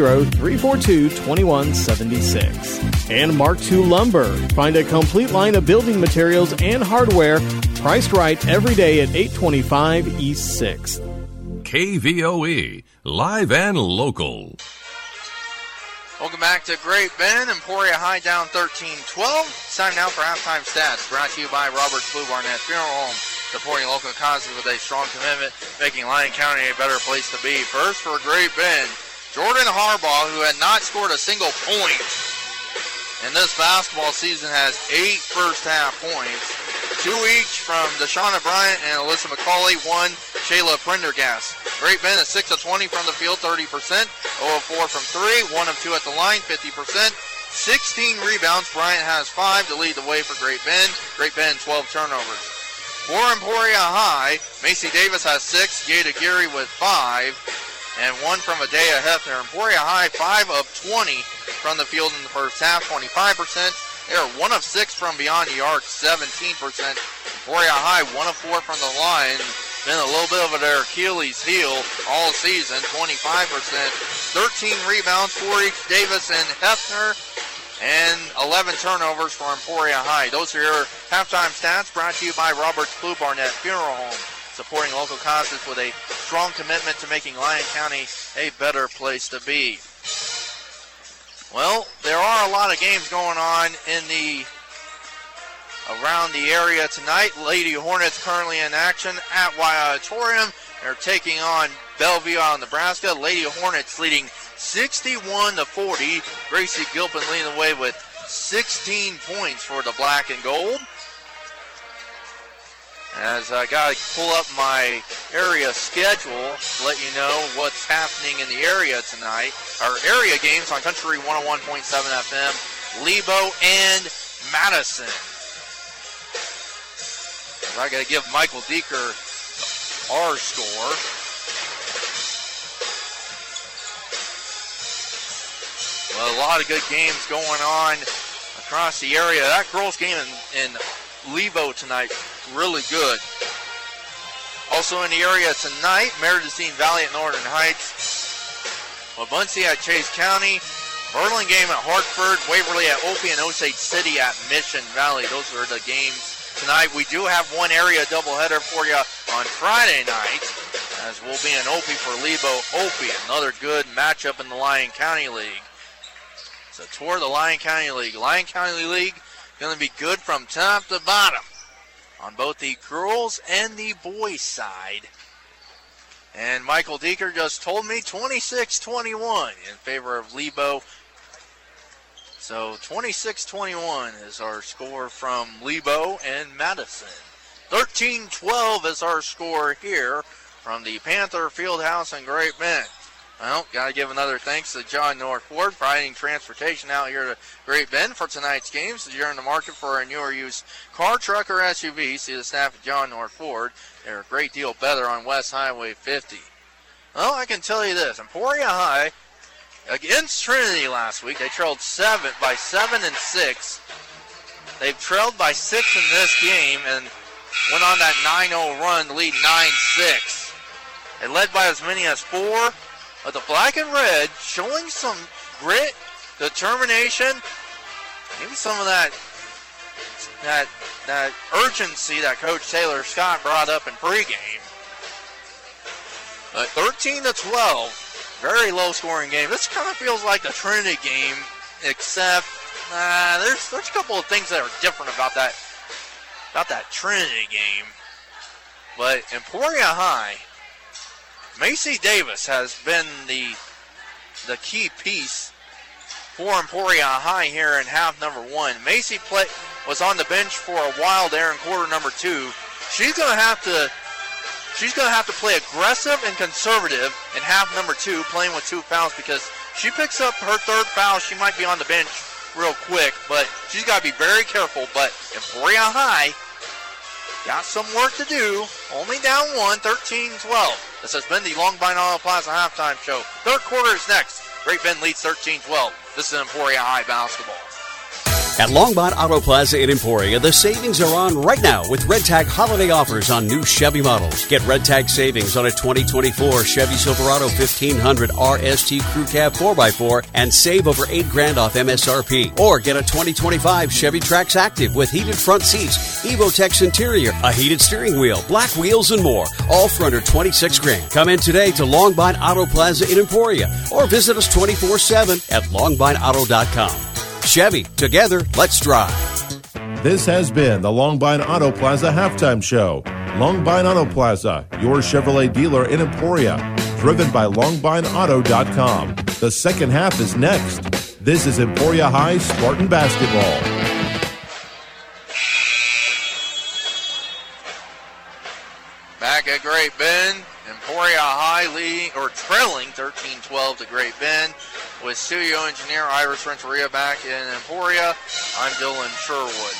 620-342-2176. And Mark II Lumber. Find a complete line of building materials and hardware, priced right every day at 825 East 6th. KVOE, live and local. Welcome back to Great Bend. Emporia High down 13-12. It's time now for halftime stats, brought to you by Roberts Blue Barnet Funeral Home, supporting local causes with a strong commitment, making Lyon County a better place to be. First for Great Bend, Jordan Harbaugh, who had not scored a single point in this basketball season, has 8 first-half points. 2 each from Deshauna Bryant and Alyssa McCauley, 1 Shayla Prendergast. Great Bend is 6 of 20 from the field, 30%. 0 of 4 from 3, 1 of 2 at the line, 50%. 16 rebounds. Bryant has 5 to lead the way for Great Bend. Great Bend, 12 turnovers. For Emporia High, Macy Davis has 6, Yada Geary with 5, and 1 from Adea Hefner. Emporia High, 5 of 20 from the field in the first half, 25%. They are 1 of 6 from beyond the arc, 17%. Emporia High, 1 of 4 from the line. Been a little bit of their Achilles heel all season, 25%. 13 rebounds for each Davis and Hefner, and 11 turnovers for Emporia High. Those are your halftime stats, brought to you by Roberts Blue Barnet Funeral Home, supporting local causes with a strong commitment to making Lyon County a better place to be. Well, there are a lot of games going on around the area tonight. Lady Hornets currently in action at Y Auditorium. They're taking on Bellevue out of Nebraska. Lady Hornets leading 61-40. Gracie Gilpin leading the way with 16 points for the black and gold. As I got to pull up my area schedule to let you know what's happening in the area tonight. Our area games on Country 101.7 FM, Lebo and Madison. I got to give Michael Deeker our score. Well, a lot of good games going on across the area. That girls game in Lebo tonight, really good. Also in the area tonight, Meredith Valley at Northern Heights Muncie at Chase County, Burlingame at Hartford, Waverly at Opie, and Osage City at Mission Valley. Those are the games tonight. We do have one area doubleheader for you on Friday night, as we'll be in Opie for Lebo Opie, another good matchup in the Lyon County League. It's a tour of the Lyon County League. Lyon County League going to be good from top to bottom on both the girls and the boys side. And Michael Deeker just told me 26-21 in favor of Lebo. So 26-21 is our score from Lebo and Madison. 13-12 is our score here from the Panther Fieldhouse in Great Bend. Well, got to give another thanks to John Northford providing transportation out here to Great Bend for tonight's games. If you're in the market for a newer used car, truck, or SUV, see the staff at John Northford. They're a great deal better on West Highway 50. Well, I can tell you this. Emporia High, against Trinity last week, they trailed by 7 and 6. They've trailed by 6 in this game and went on that 9-0 run to lead 9-6. They led by as many as 4. But the black and red showing some grit, determination, maybe some of that urgency that Coach Taylor Scott brought up in pregame. 13-12, very low scoring game. This kind of feels like the Trinity game, except there's a couple of things that are different about that Trinity game. But Emporia High, Macy Davis has been the key piece for Emporia High here in half number 1. Macy was on the bench for a while there in quarter number 2. She's going to have to play aggressive and conservative in half number 2, playing with 2 fouls, because she picks up her 3rd foul, she might be on the bench real quick, but she's got to be very careful. But Emporia High got some work to do. Only down 1, 13-12. This has been the Longbine Auto Plaza halftime show. 3rd quarter is next. Great Bend leads 13-12. This is Emporia High basketball. At Longbond Auto Plaza in Emporia, the savings are on right now with Red Tag holiday offers on new Chevy models. Get Red Tag savings on a 2024 Chevy Silverado 1500 RST Crew Cab 4x4 and save over $8,000 off MSRP. Or get a 2025 Chevy Trax Active with heated front seats, EvoTex interior, a heated steering wheel, black wheels, and more. All for under $26,000. Come in today to Longbine Auto Plaza in Emporia or visit us 24/7 at longbineauto.com. Chevy, together, let's drive. This has been the Longbine Auto Plaza halftime show. Longbine Auto Plaza, your Chevrolet dealer in Emporia. Driven by longbineauto.com. The second half is next. This is Emporia High Spartan basketball. Back at Great Bend, Emporia High trailing 13-12 to Great Bend. With studio engineer Iris Renteria back in Emporia, I'm Dylan Sherwood.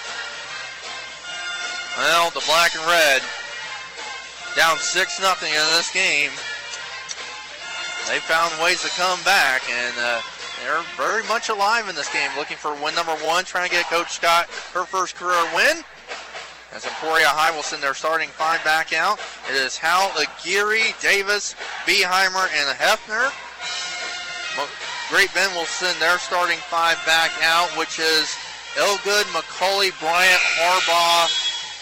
Well, the black and red down 6-0 in this game. They found ways to come back, and they're very much alive in this game, looking for win number 1, trying to get Coach Scott her first career win. As Emporia High will send their starting 5 back out. It is Hal, Aguirre, Davis, Beheimer, and Hefner. Great Bend will send their starting 5 back out, which is Elgood, McCauley, Bryant, Harbaugh,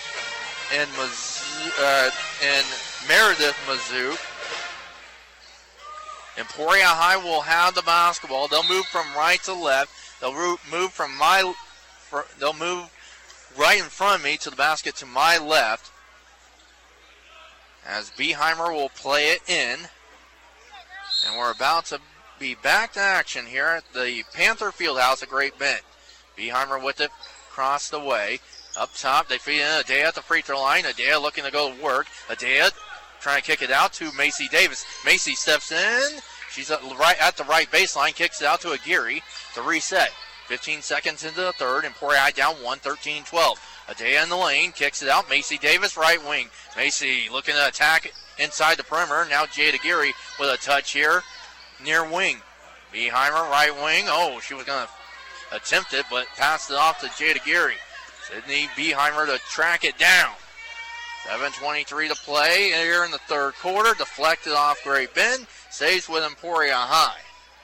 and Meredith Mazook. Emporia High will have the basketball. They'll move from right to left. They'll move right in front of me to the basket to my left. As Beheimer will play it in. And we're about to be back to action here at the Panther Fieldhouse at Great Bend. Beheimer with it across the way. Up top, they feed in Adea at the free throw line. Adea looking to go to work. Adea trying to kick it out to Macy Davis. Macy steps in. She's right at the right baseline. Kicks it out to Aguirre to reset. 15 seconds into the third. Emporia High down 1, 13-12. Adea in the lane. Kicks it out. Macy Davis, right wing. Macy looking to attack inside the perimeter. Now Jade Aguirre with a touch here near wing. Beheimer, right wing. Oh, she was going to attempt it, but passed it off to Jade Aguirre. Sydney Beheimer to track it down. 7:23 to play here in the third quarter. Deflected off Great Bend. Stays with Emporia High.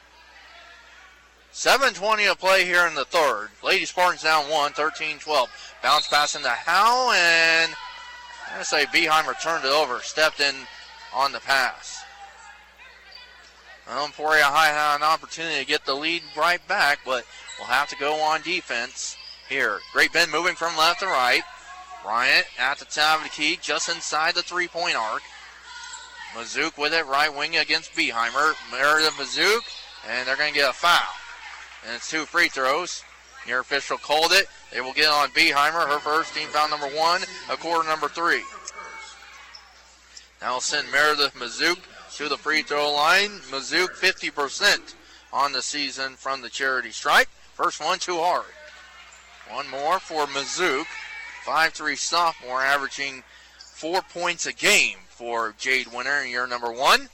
7:20 to play here in the third. Lady Spartans down 1, 13-12. Bounce pass into Howe, and I'm going to say Beeheimer turned it over, stepped in on the pass. Well, Emporia High had an opportunity to get the lead right back, but we'll have to go on defense here. Great Bend moving from left to right. Bryant at the top of the key, just inside the three-point arc. Mazook with it, right wing against Beeheimer. Meredith Mazook, and they're going to get a foul. And it's 2 free throws. Your official called it. They will get on Beeheimer, her first, team foul number 1, a quarter number 3. Now we'll send Meredith Mazook to the free throw line. Mazook 50% on the season from the charity stripe. First one too hard. One more for Mazook. 5'3" sophomore, averaging 4 points a game for Jade Winter in year number 1.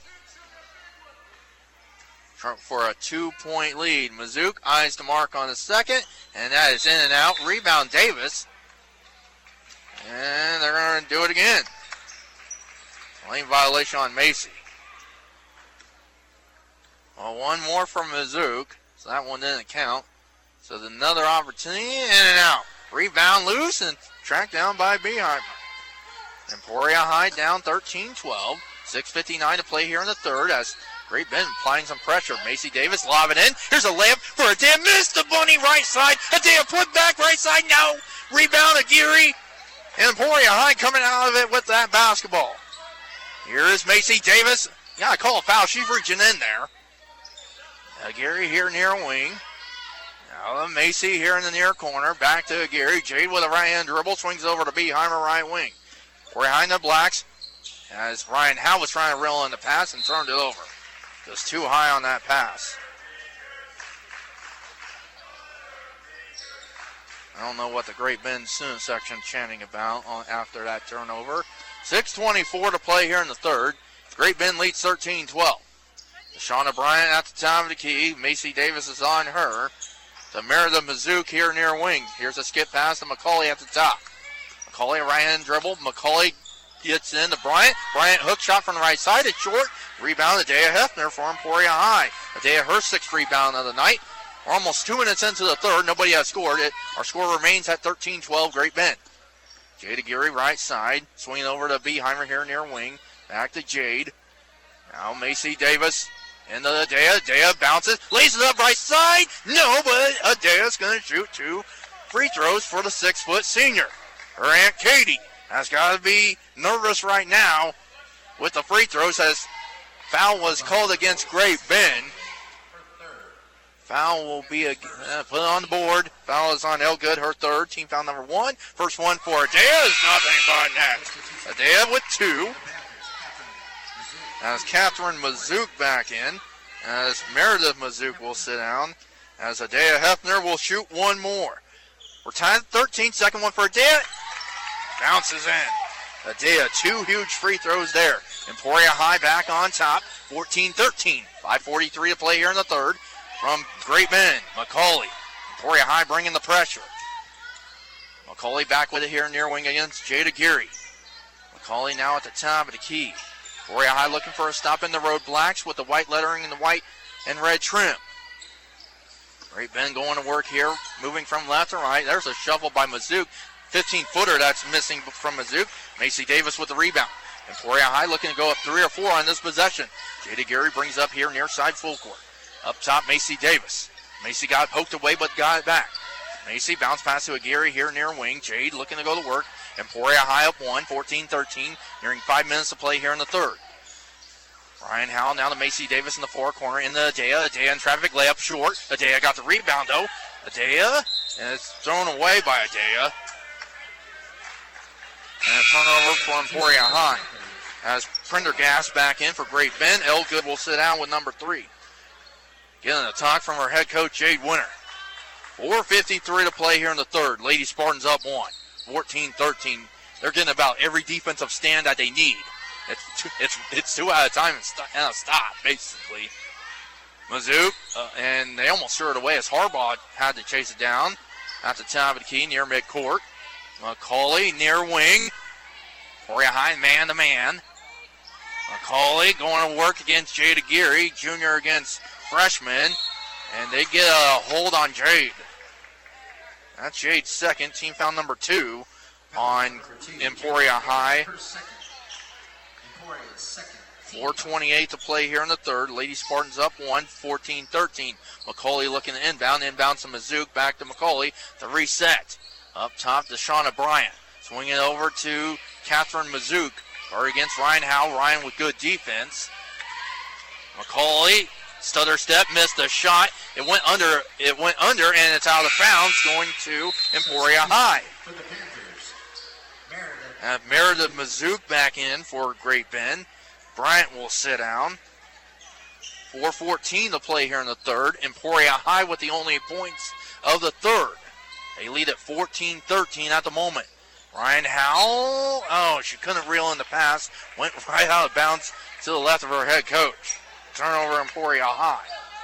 For a 2-point lead. Mazook eyes the mark on the second, and that is in and out. Rebound Davis. And they're going to do it again. Lane violation on Macy. Well, one more from Mazook, so that one didn't count. So another opportunity, in and out. Rebound loose and tracked down by Beeheimer. Emporia High down 13-12. 6:59 to play here in the third as Great Bend applying some pressure. Macy Davis lob it in. Here's a layup for Adea. Missed the bunny right side. Adea put back right side. No. Rebound Aguirre. And Emporia High coming out of it with that basketball. Here is Macy Davis. Yeah, I call a foul. She's reaching in there. Aguirre here near wing. Now Macy here in the near corner. Back to Aguirre. Jade with a right-hand dribble. Swings over to Beeheimer right wing. Behind the Blacks as Ryan Howe was trying to reel in the pass and turned it over. Just too high on that pass. I don't know what the Great Bend student section chanting about after that turnover. 6:24 to play here in the third. Great Bend leads 13-12. Shauna Bryant at the top of the key. Macy Davis is on her. To Meredith Mazook here near wing. Here's a skip pass to McCauley at the top. McCauley right-hand dribble. McCauley gets in to Bryant. Bryant hook shot from the right side. It's short. Rebound Adea Hefner for Emporia High. Adea her 6th rebound of the night. We're almost 2 minutes into the third. Nobody has scored it. Our score remains at 13-12 Great Bend. Jade Aguirre right side. Swinging over to Beeheimer here near wing. Back to Jade. Now Macy Davis into Adea. Adea bounces. Lays it up right side. No, but Adea's going to shoot 2 free throws for the 6-foot senior. Her Aunt Katie has got to be nervous right now with the free throws as foul was called against Great Bend. Foul will be put on the board. Foul is on Elgood, her third. Team foul number 1. First one for Adea is nothing but net. Adea with 2. As Catherine Mazook back in. As Meredith Mazook will sit down. As Adea Hefner will shoot one more. We're tied at 13. Second one for Adea. Bounces in. Adea, 2 huge free throws there. Emporia High back on top. 14-13. 5:43 to play here in the third. From Great Bend, McCauley. Emporia High bringing the pressure. McCauley back with it here near wing against Jade Aguirre. McCauley now at the top of the key. Emporia High looking for a stop in the road. Blacks with the white lettering and the white and red trim. Great Bend going to work here, moving from left to right. There's a shuffle by Mazook. 15-footer that's missing from Mazook. Macy Davis with the rebound. Emporia High looking to go up 3 or 4 on this possession. Jade Aguirre brings up here near side full court. Up top, Macy Davis. Macy got poked away but got it back. Macy bounce pass to Aguirre here near wing. Jade looking to go to work. Emporia High up 1, 14-13, nearing 5 minutes to play here in the third. Ryan Howell now to Macy Davis in the far corner. In the Adea. Adea in traffic layup short. Adea got the rebound though. Adea, and it's thrown away by Adea. And a turnover for Emporia High. As Prendergast back in for Great Bend. Elgood will sit down with number 3. Getting a talk from her head coach, Jade Winter. 4:53 to play here in the third. Lady Spartans up 1. 14-13. They're getting about every defensive stand that they need. It's 2 at a time and a stop, basically. Mazook, and they almost threw it away as Harbaugh had to chase it down at the top of the key near midcourt. McCauley near wing. Emporia High man-to-man. McCauley going to work against Jade Aguirre, junior against freshman. And they get a hold on Jade. That's Jade's second, team foul number 2 on Emporia High. 4:28 to play here in the third. Lady Spartans up 1, 14-13. McCauley looking to inbound to Mazook, back to McCauley to reset. Up top to Shauna Bryant. Swing it over to Catherine Mazook. Or against Ryan Howe. Ryan with good defense. McCauley, stutter step, missed the shot. It went under, and it's out of bounds, going to Emporia High. Meredith Mazook back in for Great Bend. Bryant will sit down. 4:14 to play here in the third. Emporia High with the only points of the third. They lead at 14-13 at the moment. Ryan Howell, she couldn't reel in the pass. Went right out of bounds to the left of her head coach. Turnover Emporia High.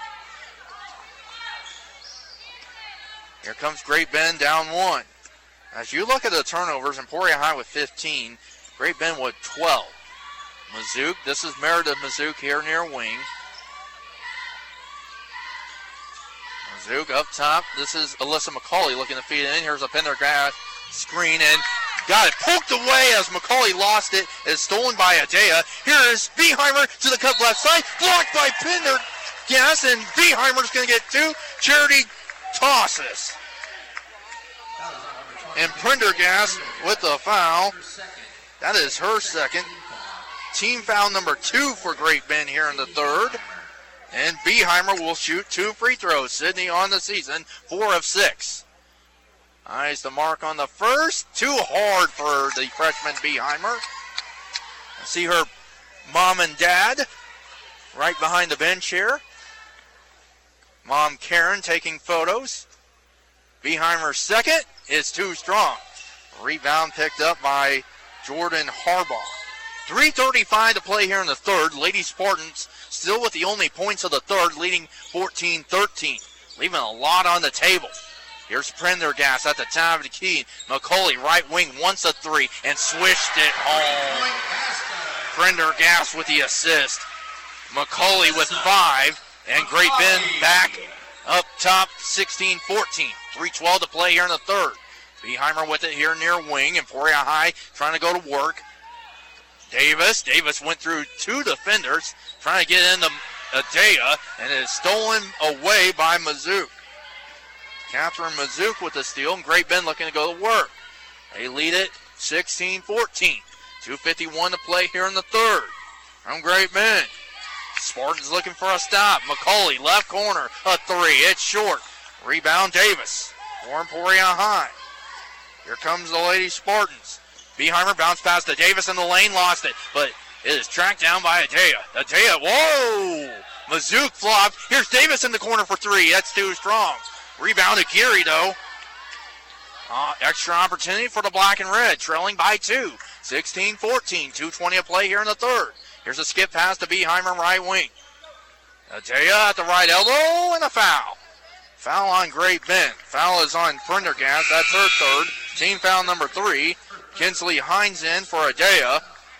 Here comes Great Bend down 1. As you look at the turnovers, Emporia High with 15, Great Bend with 12. Mazook, this is Meredith Mazook here near wing. Mazook up top. This is Alyssa McCauley looking to feed it in. Here's a Pendergrass screen and got it poked away as McCauley lost it. It's stolen by Adea. Here is Beeheimer to the cut left side. Blocked by Pendergrass, and Beeheimer's going to get 2 charity tosses. And Pendergrass with the foul. That is her second. Team foul number 2 for Great Bend here in the third. And Beeheimer will shoot 2 free throws. Sydney on the season, 4 of 6. Eyes the mark on the first. Too hard for the freshman Beeheimer. See her mom and dad right behind the bench here. Mom Karen taking photos. Beeheimer's second is too strong. Rebound picked up by Jordan Harbaugh. 3:35 to play here in the third. Lady Spartans still with the only points of the third, leading 14-13. Leaving a lot on the table. Here's Prendergast at the top of the key. McCauley, right wing, wants a 3 and swished it home. Prendergast with the assist. McCauley with 5, and Great Bend back up top, 16-14. 3:12 to play here in the third. Beeheimer with it here near wing. Emporia High trying to go to work. Davis went through 2 defenders, trying to get into Adea, and it is stolen away by Mazook. Catherine Mazook with the steal, and Great Bend looking to go to work. They lead it 16-14. 2:51 to play here in the third. From Great Bend. Spartans looking for a stop. McCauley, left corner, a 3. It's short. Rebound Davis for Emporia High. Here comes the Lady Spartans. Beeheimer bounced past to Davis in the lane, lost it, but it is tracked down by Adea. Whoa! Mazook flopped. Here's Davis in the corner for 3. That's too strong. Rebound to Geary, though. Extra opportunity for the black and red, trailing by 2. 16-14, 2:20 to play here in the third. Here's a skip pass to Beeheimer, right wing. Adea at the right elbow, and a foul. Foul on Great Bend. Foul is on Prendergast. That's her third. Team foul number 3. Kinsley Hines in for Adea.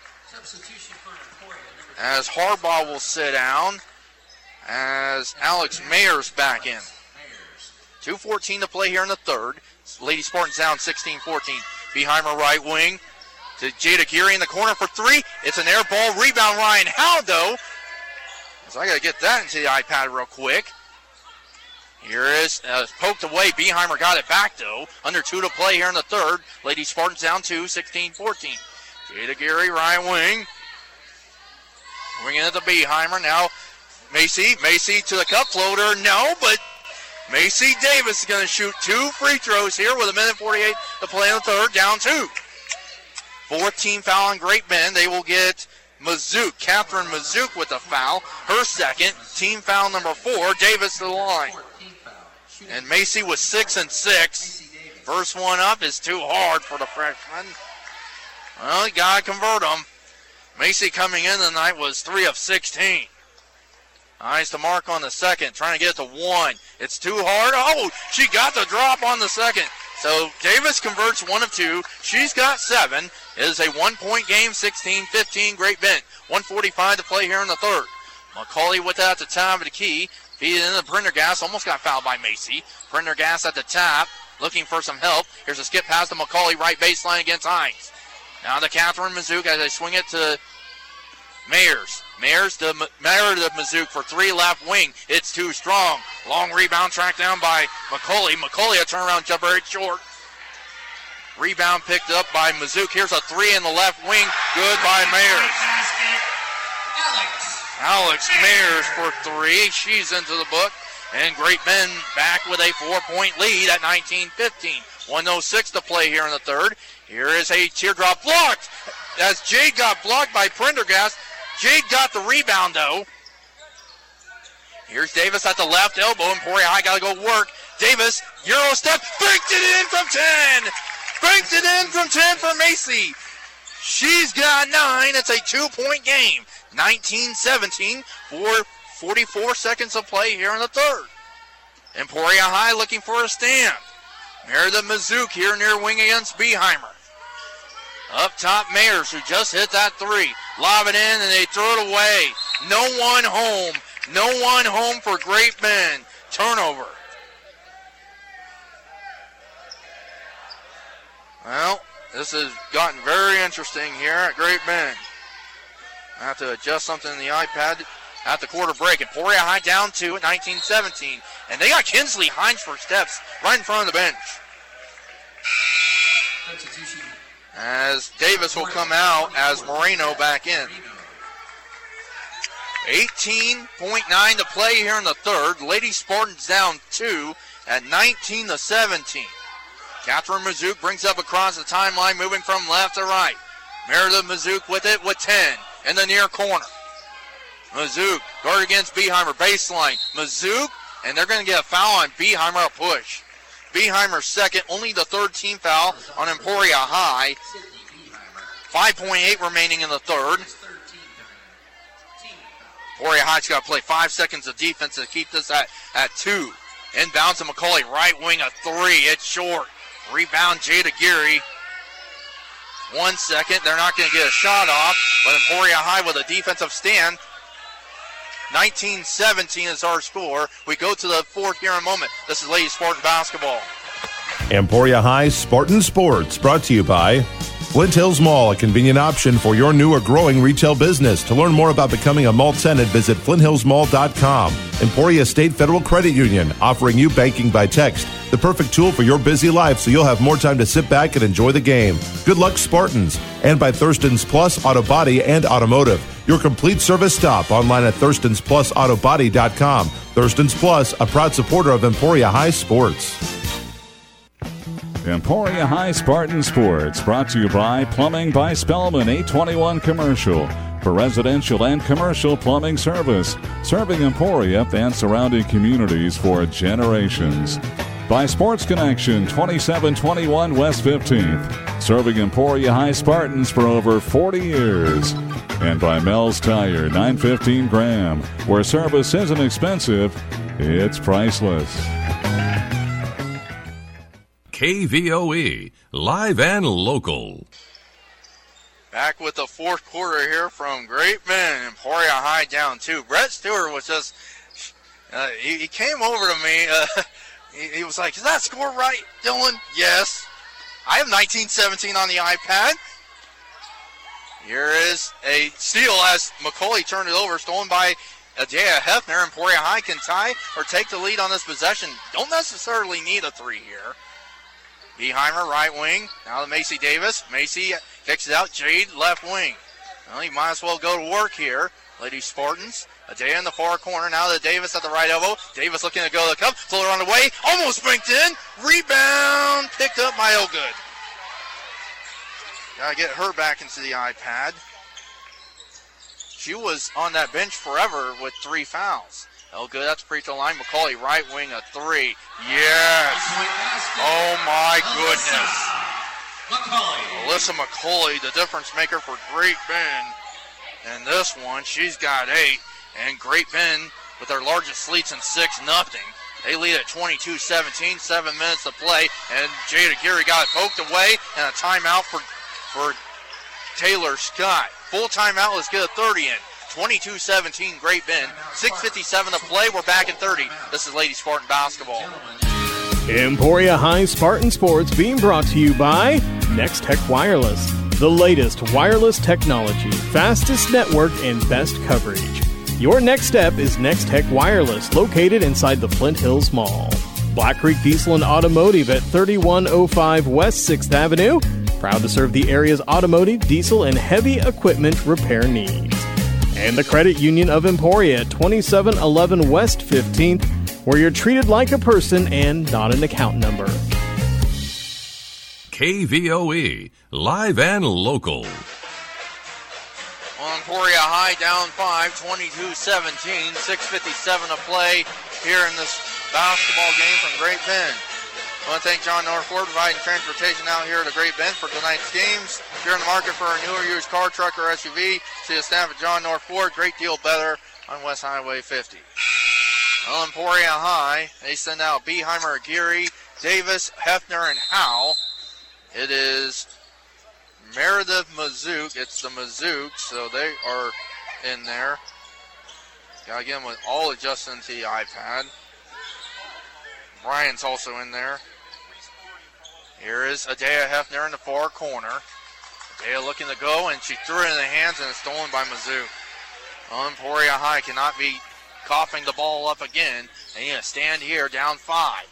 As Harbaugh will sit down, as Alex Mayers back in. 2:14 to play here in the third. Lady Spartans down 16-14. Beeheimer right wing to Jada Geary in the corner for 3. It's an air ball. Rebound Ryan Howe, though. So I got to get that into the iPad real quick. Here is poked away. Beeheimer got it back, though. Under 2 to play here in the third. Lady Spartans down 2, 16-14. Jada Geary, right wing. Bringing it to Beeheimer. Now Macy to the cup floater. No, but Macy Davis is going to shoot 2 free throws here with 1:48 to play in the third. Down 2. 4th team foul on Great Bend. They will get Mazook. Catherine Mazook with a foul. Her second. Team foul number 4. Davis to the line. And Macy was 6 and 6. First one up is too hard for the freshman. Well, you got to convert them. Macy coming in tonight was 3 of 16. Eyes to mark on the second, trying to get it to 1. It's too hard. Oh, she got the drop on the second. So Davis converts 1 of 2. She's got 7. It is a 1-point game, 16-15, Great Bend. 1:45 to play here in the third. McCauley with that at the top of the key. Feed it into Prendergast. Almost got fouled by Macy. Prendergast at the top, looking for some help. Here's a skip pass to McCauley, right baseline against Hines. Now to Catherine Mazook as they swing it to Mayers. Mayers to Mazook for 3 left wing. It's too strong. Long rebound tracked down by McCauley. McCauley a turnaround jumper. It's short. Rebound picked up by Mazook. Here's a 3 in the left wing. Good by Mayers. Alex Mayers for 3. She's into the book. And Great Bend back with a 4-point lead at 19-15. 1:06 to play here in the third. Here is a teardrop blocked. As Jade got blocked by Prendergast. Jade got the rebound, though. Here's Davis at the left elbow. Emporia High got to go work. Davis, Euro step, banked it in from 10. Banked it in from 10 for Macy. She's got 9. It's a 2-point game. 19-17 for 44 seconds of play here in the third. Emporia High looking for a stand. Meredith Mazook here near wing against Beeheimer. Up top, Mayers, who just hit that 3. Lob it in, and they throw it away. No one home. No one home for Great Bend. Turnover. Well, this has gotten very interesting here at Great Bend. I have to adjust something in the iPad at the quarter break. Emporia High down 2 at 19-17. And they got Kinsley Hines for steps right in front of the bench. As Davis will come out as Moreno back in. 18.9 to play here in the third. Lady Spartans down 2 at 19-17. Catherine Mazook brings up across the timeline, moving from left to right. Meredith Mazook with it with 10 in the near corner. Mazook guard against Beeheimer, baseline. Mazook, and they're going to get a foul on Beeheimer, a push. Beeheimer's second, only the third team foul on Emporia High. 5.8 remaining in the third. Emporia High's got to play 5 seconds of defense to keep this at 2. Inbounds to McCauley, right wing, a 3. It's short. Rebound, Jada Geary. 1 second. They're not going to get a shot off, but Emporia High with a defensive stand. 19-17 is our score. We go to the fourth here in a moment. This is Lady Spartan Basketball. Emporia High Spartan Sports, brought to you by Flint Hills Mall, a convenient option for your new or growing retail business. To learn more about becoming a mall tenant, visit FlintHillsMall.com. Emporia State Federal Credit Union, offering you banking by text. The perfect tool for your busy life so you'll have more time to sit back and enjoy the game. Good luck, Spartans. And by Thurston's Plus Auto Body and Automotive, your complete service stop online at Thurston'sPlusAutoBody.com. Thurston's Plus, a proud supporter of Emporia High Sports. Emporia High Spartan Sports, brought to you by Plumbing by Spellman, 821 Commercial. For residential and commercial plumbing service, serving Emporia and surrounding communities for generations. By Sports Connection, 2721 West 15th, serving Emporia High Spartans for over 40 years. And by Mel's Tire, 915 Graham, where service isn't expensive, it's priceless. KVOE, live and local. Back with the fourth quarter here from Great Bend. Emporia High down 2. Brett Stewart was just, he came over to me. He was like, is that score right, Dylan? Yes. I have 19-17 on the iPad. Here is a steal as McCauley turned it over, stolen by Adea Hefner. Emporia High can tie or take the lead on this possession. Don't necessarily need a 3 here. Beeheimer, right wing. Now to Macy Davis. Macy kicks it out. Jade, left wing. Well, you might as well go to work here. Lady Spartans. Adea in the far corner. Now to Davis at the right elbow. Davis looking to go to the cup. Floater on the way. Almost banked in. Rebound. Picked up by Elgood. Gotta get her back into the iPad. She was on that bench forever with 3 fouls. Elgood at the free throw line. McCauley, right wing, a 3. Yes. Oh, my goodness. Alyssa McCauley, the difference maker for Great Bend. And this one, she's got 8. And Great Bend, with their largest lead since 6-0, They lead at 22-17, 7 minutes to play, and Jada Geary got it poked away, and a timeout for Taylor Scott. Full timeout, let's get a 30 in. 22-17, Great Bend. 6:57 to play, we're back in 30. This is Lady Spartan basketball. Emporia High Spartan Sports being brought to you by Next Tech Wireless. The latest wireless technology, fastest network, and best coverage. Your next step is Next Tech Wireless, located inside the Flint Hills Mall. Black Creek Diesel and Automotive at 3105 West 6th Avenue. Proud to serve the area's automotive, diesel, and heavy equipment repair needs. And the Credit Union of Emporia at 2711 West 15th, where you're treated like a person and not an account number. KVOE, live and local. Emporia High down 5, 22-17, 6:57 to play here in this basketball game from Great Bend. I want to thank John North Ford providing transportation out here to Great Bend for tonight's games. If you're in the market for a newer used car, truck, or SUV, see the staff at John North Ford. Great deal better on West Highway 50. Well, Emporia High, they send out Beheimer, Geary, Davis, Hefner, and Howe. It is Meredith Mazook. It's the Mazook, so they are in there. Got to get them with all adjusting to the iPad. Brian's also in there. Here is Adea Hefner in the far corner. Adea looking to go, and she threw it in the hands, and it's stolen by Mazook. Emporia High cannot be coughing the ball up again. They need to stand here down 5.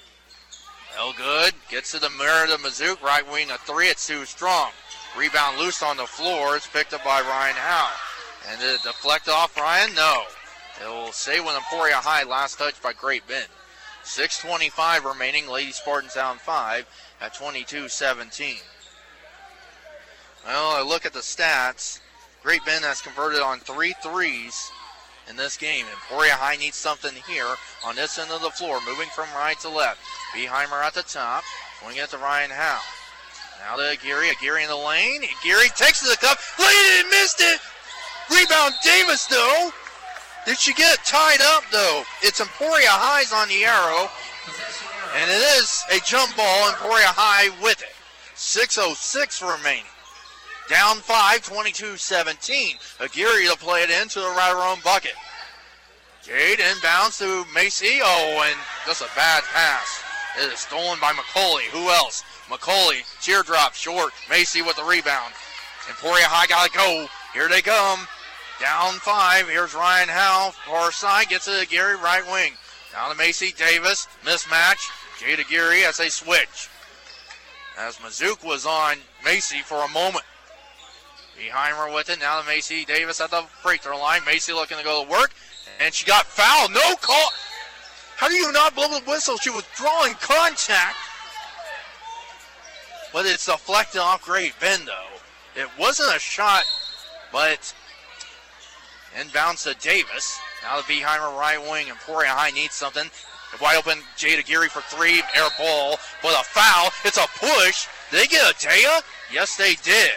No good. Gets to the Meredith Mazook. Right wing a 3. It's too strong. Rebound loose on the floor. It's picked up by Ryan Howe. And did it deflect off Ryan? No. It will stay with Emporia High. Last touch by Great Bend. 6:25 remaining. Lady Spartans down 5 at 22-17. Well, I look at the stats. Great Bend has converted on 3 threes in this game. Emporia High needs something here on this end of the floor, moving from right to left. Beheimer at the top, going it to Ryan Howe. Now to Geary. Geary in the lane. Geary takes to the cup. Laid it and missed it. Rebound Davis, though. Did she get it tied up, though? It's Emporia High's on the arrow. And it is a jump ball. Emporia High with it. 6:06 remaining. Down 5, 22-17. Aguirre to play it into the right her own bucket. Jade inbounds to Macy. Oh, and just a bad pass. It is stolen by McCauley. Who else? McCauley, teardrop, short. Macy with the rebound. Emporia High got to go. Here they come. Down 5. Here's Ryan Howe. Far side gets it to Aguirre, right wing. Down to Macy Davis. Mismatch. Jade Aguirre as they switch. As Mazook was on Macy for a moment. Beheimer with it. Now to Macy Davis at the free throw line. Macy looking to go to work. And she got fouled. No call. How do you not blow the whistle? She was drawing contact. But it's deflected off Great Bend, though. It wasn't a shot, but inbounds to Davis. Now the Beheimer right wing. Emporia High needs something. Wide open, Jada Geary for 3. Air ball. But a foul. It's a push. Did they get Adea? Yes, they did.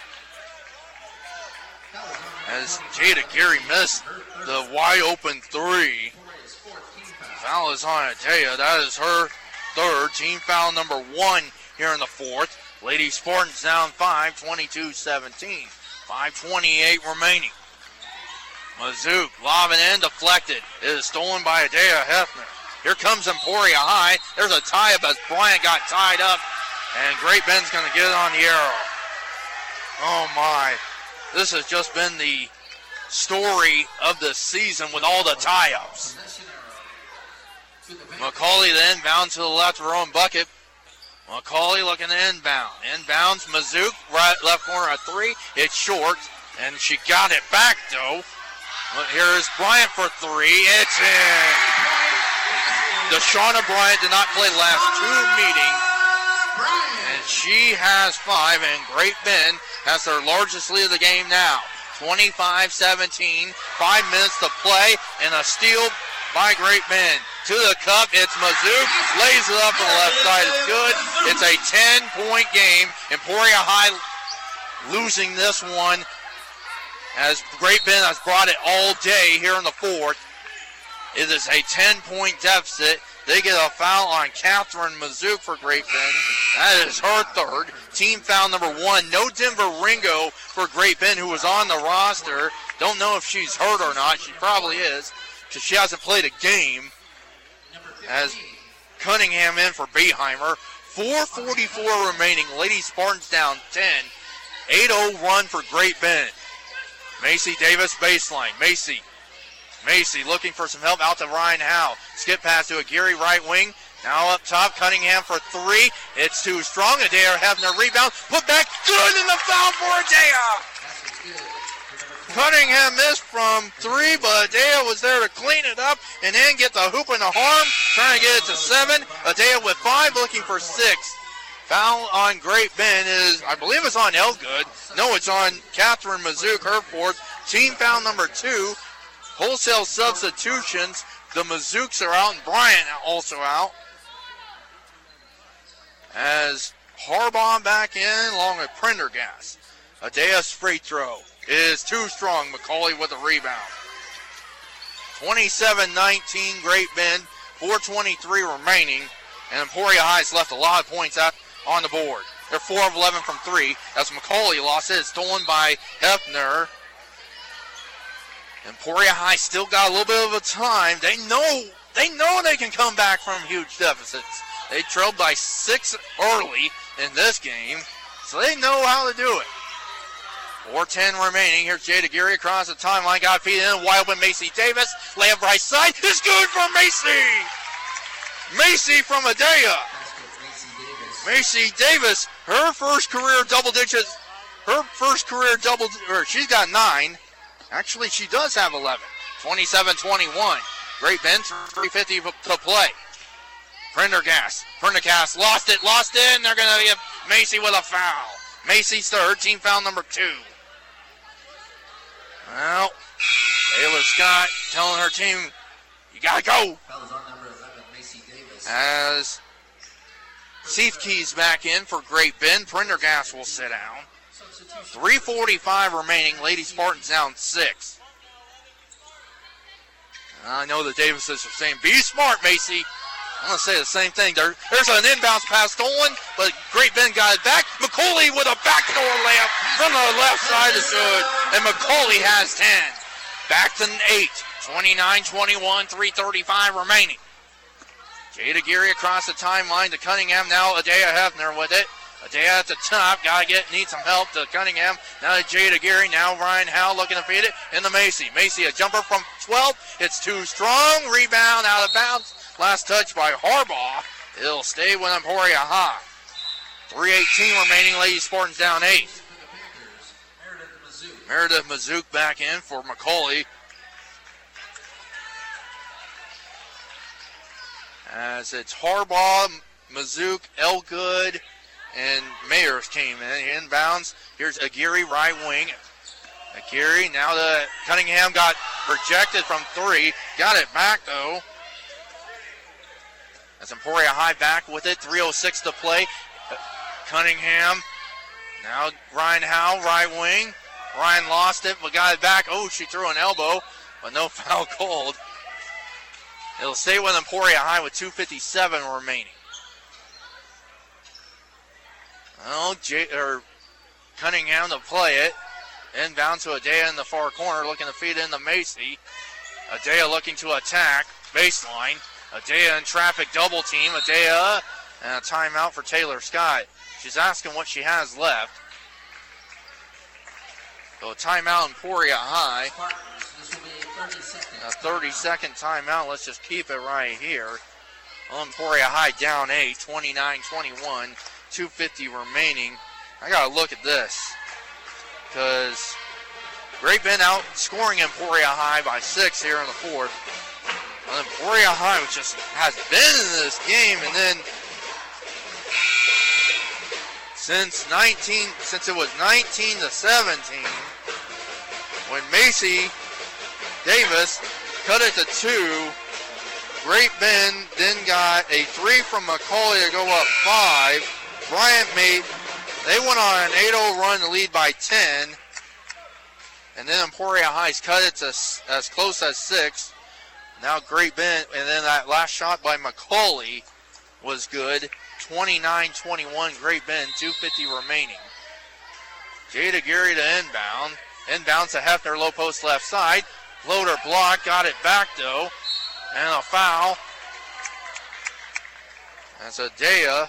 As Jada Geary missed the wide open 3. Foul is on Adea. That is her 3rd. Team foul number 1 here in the 4th. Lady Spartans down 5, 22-17. 5:28 remaining. Mazook lobbing in, deflected. It is stolen by Adea Hefner. Here comes Emporia High. There's a tie-up as Bryant got tied up. And Great Bend's going to get it on the arrow. Oh, my. This has just been the story of the season with all the tie-ups. McCauley then inbound to the left of her own bucket. McCauley looking to inbound. Inbounds, Mazook, right left corner at 3. It's short, and she got it back, though. Here is Bryant for 3. It's in. Deshauna Bryant did not play last 2 meetings. And she has 5, and Great Bend has their largest lead of the game now. 25-17, 5 minutes to play, and a steal by Great Bend. To the cup, it's Mazook, lays it up on the left side, it's good. It's a 10-point game. Emporia High losing this one as Great Bend has brought it all day here in the 4th. It is a 10-point deficit. They get a foul on Catherine Mazook for Great Bend. That is her third. Team foul number 1. No Denver Ringo for Great Bend, who was on the roster. Don't know if she's hurt or not. She probably is, because she hasn't played a game. As Cunningham in for Beheimer. 4:44 remaining. Lady Spartans down 10. 8-0 run for Great Bend. Macy Davis baseline. Macy looking for some help out to Ryan Howe. Skip pass to Aguirre right wing. Now up top, Cunningham for 3. It's too strong. Adea Hefner rebound. Put back. Good in the foul for Adea. Cunningham missed from 3, but Adea was there to clean it up and then get the hoop and the harm. Trying to get it to 7. Adea with 5, looking for 6. Foul on Great Bend is, I believe it's on Elgood. No, it's on Catherine Mazook, her 4th. Team foul number 2. Wholesale substitutions. The Mazooks are out and Bryant also out. As Harbaugh back in along with Prendergast. Adea's free throw is too strong. McCauley with a rebound. 27-19 Great Bend. 4:23 remaining. And Emporia High's left a lot of points out on the board. They're 4 of 11 from 3. As McCauley lost it. Stolen by Hefner. Emporia High still got a little bit of a time. They know they can come back from huge deficits. They trailed by 6 early in this game, so they know how to do it. 4:10 remaining. Here's Jada Geary across the timeline. Got feet in. Wide open Macy Davis. Layup right side. It's good for Macy. Macy from Adea. Macy Davis, her first career double digits. She's got 9. Actually, she does have 11. 27-21. Great Bend, 3:50 to play. Prendergast lost it, and they're going to give Macy with a foul. Macy's third, team foul number 2. Well, Ayla Scott telling her team, you got to go. Foul's on number 11, Macy Davis. As Seifke's back in for Great Bend, Prendergast will sit down. 3:45 remaining. Lady Spartans down 6. I know the Davises are saying, be smart, Macy. I'm going to say the same thing. There's an inbounds pass stolen, but Great Bend got it back. McCauley with a backdoor layup from the left side is good, and McCauley has 10. Back to 8. 29-21, 3:35 remaining. Jada Geary across the timeline to Cunningham. Now Adea Hefner with it. Adea at the top. Needs some help to Cunningham. Now to Jada Geary. Now Ryan Howell looking to feed it into Macy. Macy a jumper from 12. It's too strong. Rebound out of bounds. Last touch by Harbaugh. It'll stay with Emporia High. 3:18 remaining. Lady Spartans down 8. Meredith Mazook back in for McCauley. As it's Harbaugh, Mazook, Elgood, and Mayers came in. Inbounds. Here's Aguirre, right wing. Aguirre, now the Cunningham got rejected from 3. Got it back, though. That's Emporia High back with it. 3:06 to play. Cunningham. Now Ryan Howe, right wing. Ryan lost it, but got it back. Oh, she threw an elbow, but no foul called. It'll stay with Emporia High with 2:57 remaining. Well, Cunningham to play it. Inbound to Adea in the far corner, looking to feed in to Macy. Adea looking to attack. Baseline. Adea in traffic double team. Adea and a timeout for Taylor Scott. She's asking what she has left. So a timeout Emporia High. This will be 30 seconds. A 30-second timeout. Let's just keep it right here. Emporia High down 8, 29-21, 2:50 remaining. I got to look at this because Great Bend outscoring Emporia High by 6 here in the 4th. And Emporia High just has been in this game, and then since it was 19-17, when Macy Davis cut it to 2, Great Bend then got a 3 from McCauley to go up 5. Bryant they went on an 8-0 run to lead by 10. And then Emporia High's cut it to as close as 6. Now Great Bend, and then that last shot by McCauley was good. 29-21, Great Bend, 2:50 remaining. Jada Geary to inbound. Inbound to Hefner, low post left side. Floater block, got it back though. And a foul. That's Adea.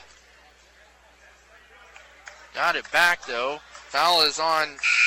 Got it back though. Foul is on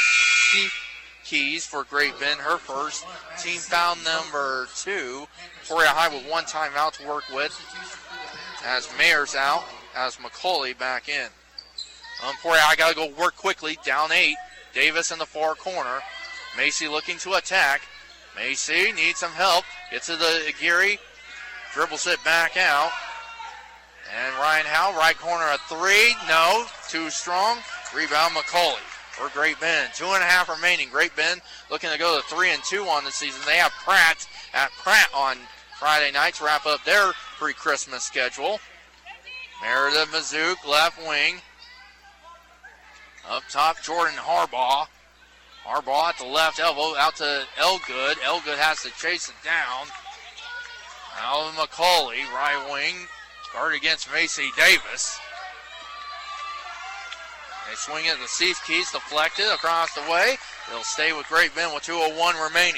Keys for Great Bend, her first. Team foul number 2. Emporia High with one timeout to work with. As Mayer's out, as McCauley back in. Emporia High got to go work quickly, down 8. Davis in the far corner. Macy looking to attack. Macy needs some help. Gets to the Geary. Dribbles it back out. And Ryan Howe, right corner, a 3. No, too strong. Rebound McCauley for Great Bend. 2.5 remaining. Great Bend looking to go to 3-2 on the season. They have Pratt at Pratt on Friday nights, wrap up their pre-Christmas schedule. Meredith Mazook, left wing. Up top, Jordan Harbaugh. Harbaugh at the left elbow, out to Elgood. Elgood has to chase it down. Alvin McCauley, right wing. Guard against Macy Davis. They swing it to Steve Keys, deflected across the way. They'll stay with Great Bend with 2:01 remaining.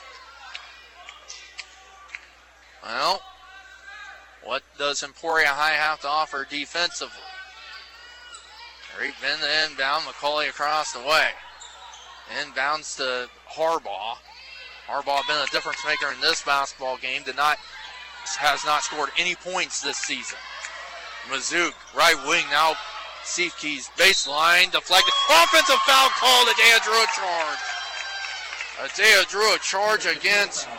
Well, what does Emporia High have to offer defensively? Great Bend the inbound, McCauley across the way. Inbounds to Harbaugh. Harbaugh been a difference maker in this basketball game. Has not scored any points this season. Mazook, right wing now. Steve Keys, baseline, deflected. Offensive foul called. Adea drew a charge. Adea drew a charge against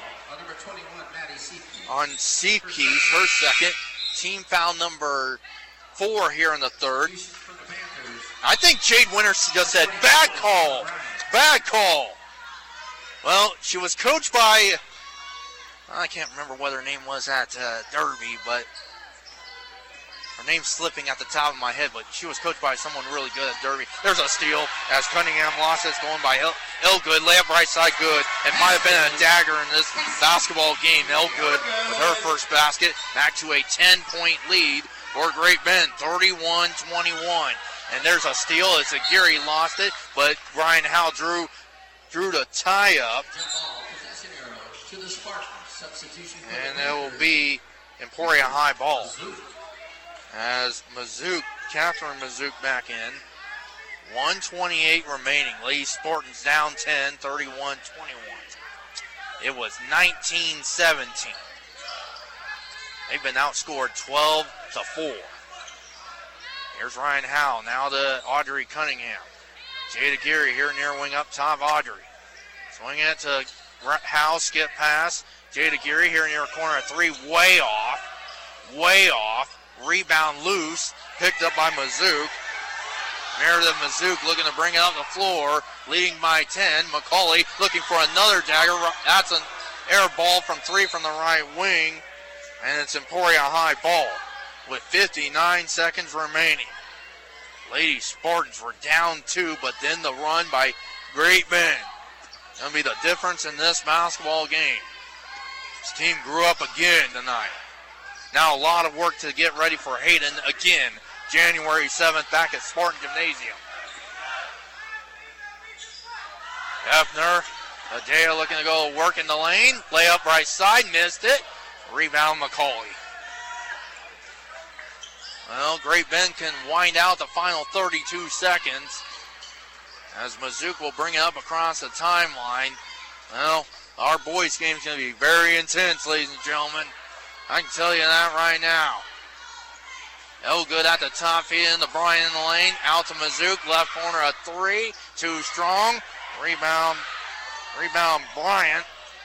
on Steve Keys, her second. Team foul number 4 here in the third. I think Jade Winters just said, bad call. Bad call. Well, she was coached by, I can't remember what her name was at Derby, but her name's slipping at the top of my head, but she was coached by someone really good at Derby. There's a steal as Cunningham lost it. It's going by Elgood. Layup right side good. It might have been a dagger in this basketball game. Elgood with her first basket. Back to a 10-point lead for Great Bend, 31-21. And there's a steal as Aguirre lost it, but Ryan Howe drew to tie up. And it will be Emporia High ball. As Mazook, Catherine Mazook back in. 1:28 remaining. Lady Spartans down 10, 31-21. It was 19-17. They've been outscored 12-4. Here's Ryan Howe, now to Audrey Cunningham. Jada Geary here near wing up top, Audrey. Swing it to Howe, skip pass. Jada Geary here near corner, 3, way off. Rebound loose, picked up by Mazook. Meredith Mazook looking to bring it up the floor, leading by 10. McCauley looking for another dagger. That's an air ball from 3 from the right wing, and it's Emporia High ball with 59 seconds remaining. Lady Spartans were down 2, but then the run by Great Bend. Going to be the difference in this basketball game. This team grew up again tonight. Now a lot of work to get ready for Hayden again, January 7th, back at Spartan Gymnasium. Hefner, Adea looking to go work in the lane. Layup right side, missed it. Rebound McCauley. Well, Great Bend can wind out the final 32 seconds as Mazook will bring it up across the timeline. Well, our boys' game is going to be very intense, ladies and gentlemen. I can tell you that right now. Elgood at the top, feeding to Bryan in the lane. Out to Mazook, left corner, a 3. Too strong. Rebound Bryant.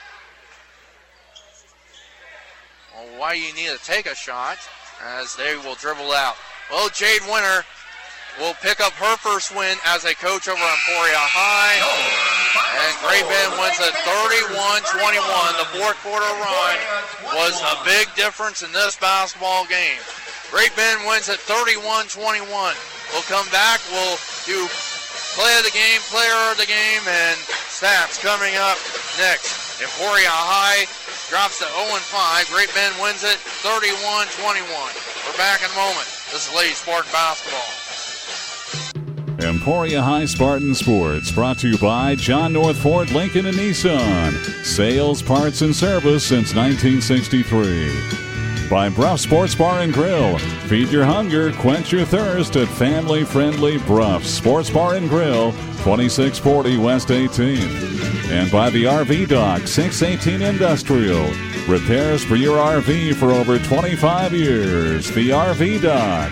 Well, why do you need to take a shot? As they will dribble out. Well, Jade Winter will pick up her first win as a coach over Emporia High. And Great Bend wins at 31-21. The fourth quarter run was a big difference in this basketball game. Great Bend wins at 31-21. We'll come back. We'll do play of the game, player of the game, and stats coming up next. Emporia High, drops to 0-5. Great Bend wins it 31-21. We're back in a moment. This is Lady Spartan Basketball. Emporia High Spartan Sports, brought to you by John North Ford, Lincoln, and Nissan. Sales, parts, and service since 1963. By Bruff Sports Bar and Grill. Feed your hunger, quench your thirst at family-friendly Bruff Sports Bar and Grill, 2640 West 18th. And by the RV Dock, 618 Industrial. Repairs for your RV for over 25 years. The RV Dock.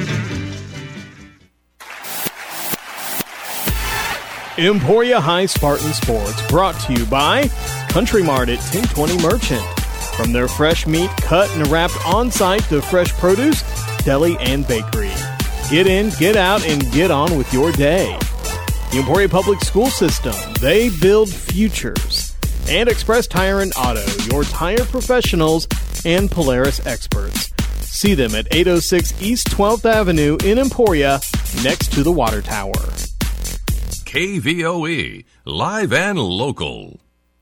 Emporia High Spartan Sports, brought to you by Country Mart at 1020 Merchant. From their fresh meat cut and wrapped on-site to fresh produce, deli, and bakery. Get in, get out, and get on with your day. The Emporia Public School System, they build futures. And Express Tire and Auto, your tire professionals and Polaris experts. See them at 806 East 12th Avenue in Emporia, next to the Water Tower. KVOE, live and local.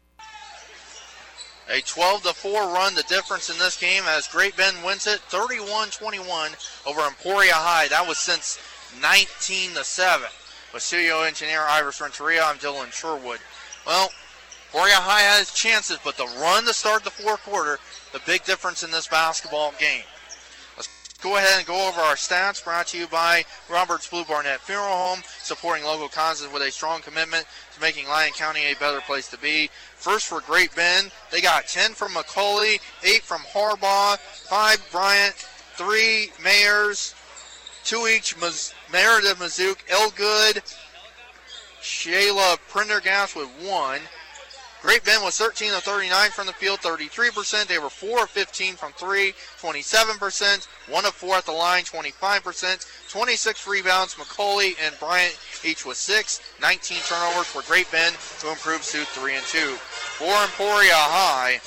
A 12-4 run, the difference in this game as Great Bend wins it 31-21 over Emporia High. That was since 19-7. With studio engineer Iris Renteria, I'm Dylan Sherwood. Well, Emporia High has chances, but the run to start the fourth quarter, the big difference in this basketball game. Let's go ahead and go over our stats, brought to you by Roberts Blue Barnett Funeral Home, supporting local causes with a strong commitment to making Lyon County a better place to be. First for Great Bend, they got 10 from McCauley, 8 from Harbaugh, 5 Bryant, 3 Mayers, 2 each Meredith Mazook, Elgood, Shayla Prendergast with 1. Great Bend was 13 of 39 from the field, 33%. They were 4 of 15 from 3, 27%. 1 of 4 at the line, 25%. 26 rebounds. McCauley and Bryant each with 6. 19 turnovers for Great Bend to improve to 3-2. For Emporia High,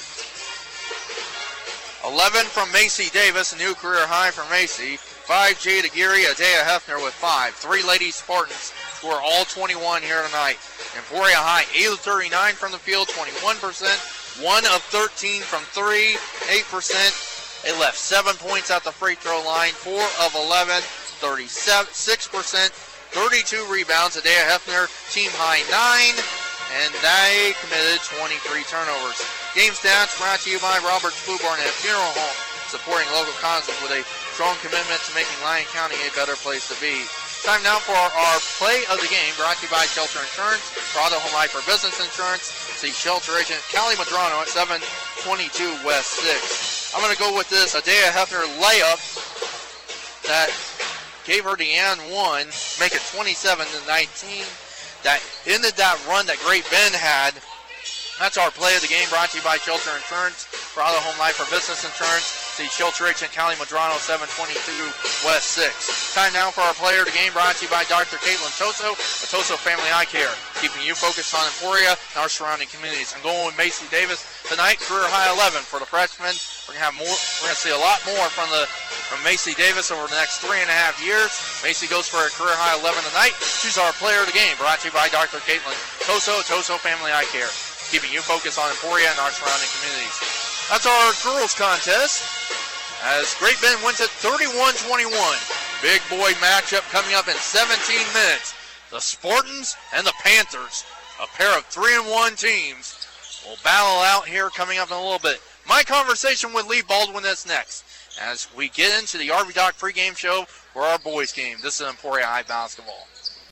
11 from Macy Davis, a new career high for Macy. 5 Jada Geary, Adea Hefner with 5. 3 Lady Spartans who are all 21 here tonight. Emporia High, 8 of 39 from the field, 21%. 1 of 13 from 3, 8%. They left 7 points at the free throw line. 4 of 11, 6%. 32 rebounds. Adea Hefner, team high 9. And they committed 23 turnovers. Game stats brought to you by Roberts Blue Barnett Funeral Home, supporting local causes with a strong commitment to making Lyon County a better place to be. Time now for our play of the game, brought to you by Shelter Insurance, for Auto Home Life or Business Insurance. See Shelter Agent Callie Madrano at 722 West 6. I'm going to go with this Adea Hefner layup that gave her the and one, make it 27-19. That ended that run that Great Bend had. That's our play of the game, brought to you by Shelter Insurance, for Auto Home Life or Business Insurance. See Shelter Agent Callie Madrano, 722 West 6. Time now for our player of the game, brought to you by Dr. Caitlin Toso, the Toso Family Eye Care, keeping you focused on Emporia and our surrounding communities. I'm going with Macy Davis tonight, career high 11 for the freshman. We're gonna have more. We're gonna see a lot more from Macy Davis over the next 3.5 years. Macy goes for a career high 11 tonight. She's our player of the game, brought to you by Dr. Caitlin Toso, Toso Family Eye Care, keeping you focused on Emporia and our surrounding communities. That's our girls contest, as Great Bend wins it 31-21. Big boy matchup coming up in 17 minutes. The Spartans and the Panthers, a pair of 3-1 teams, will battle out here coming up in a little bit. My conversation with Lee Baldwin is next, as we get into the RV Doc pregame show for our boys game. This is Emporia High Basketball.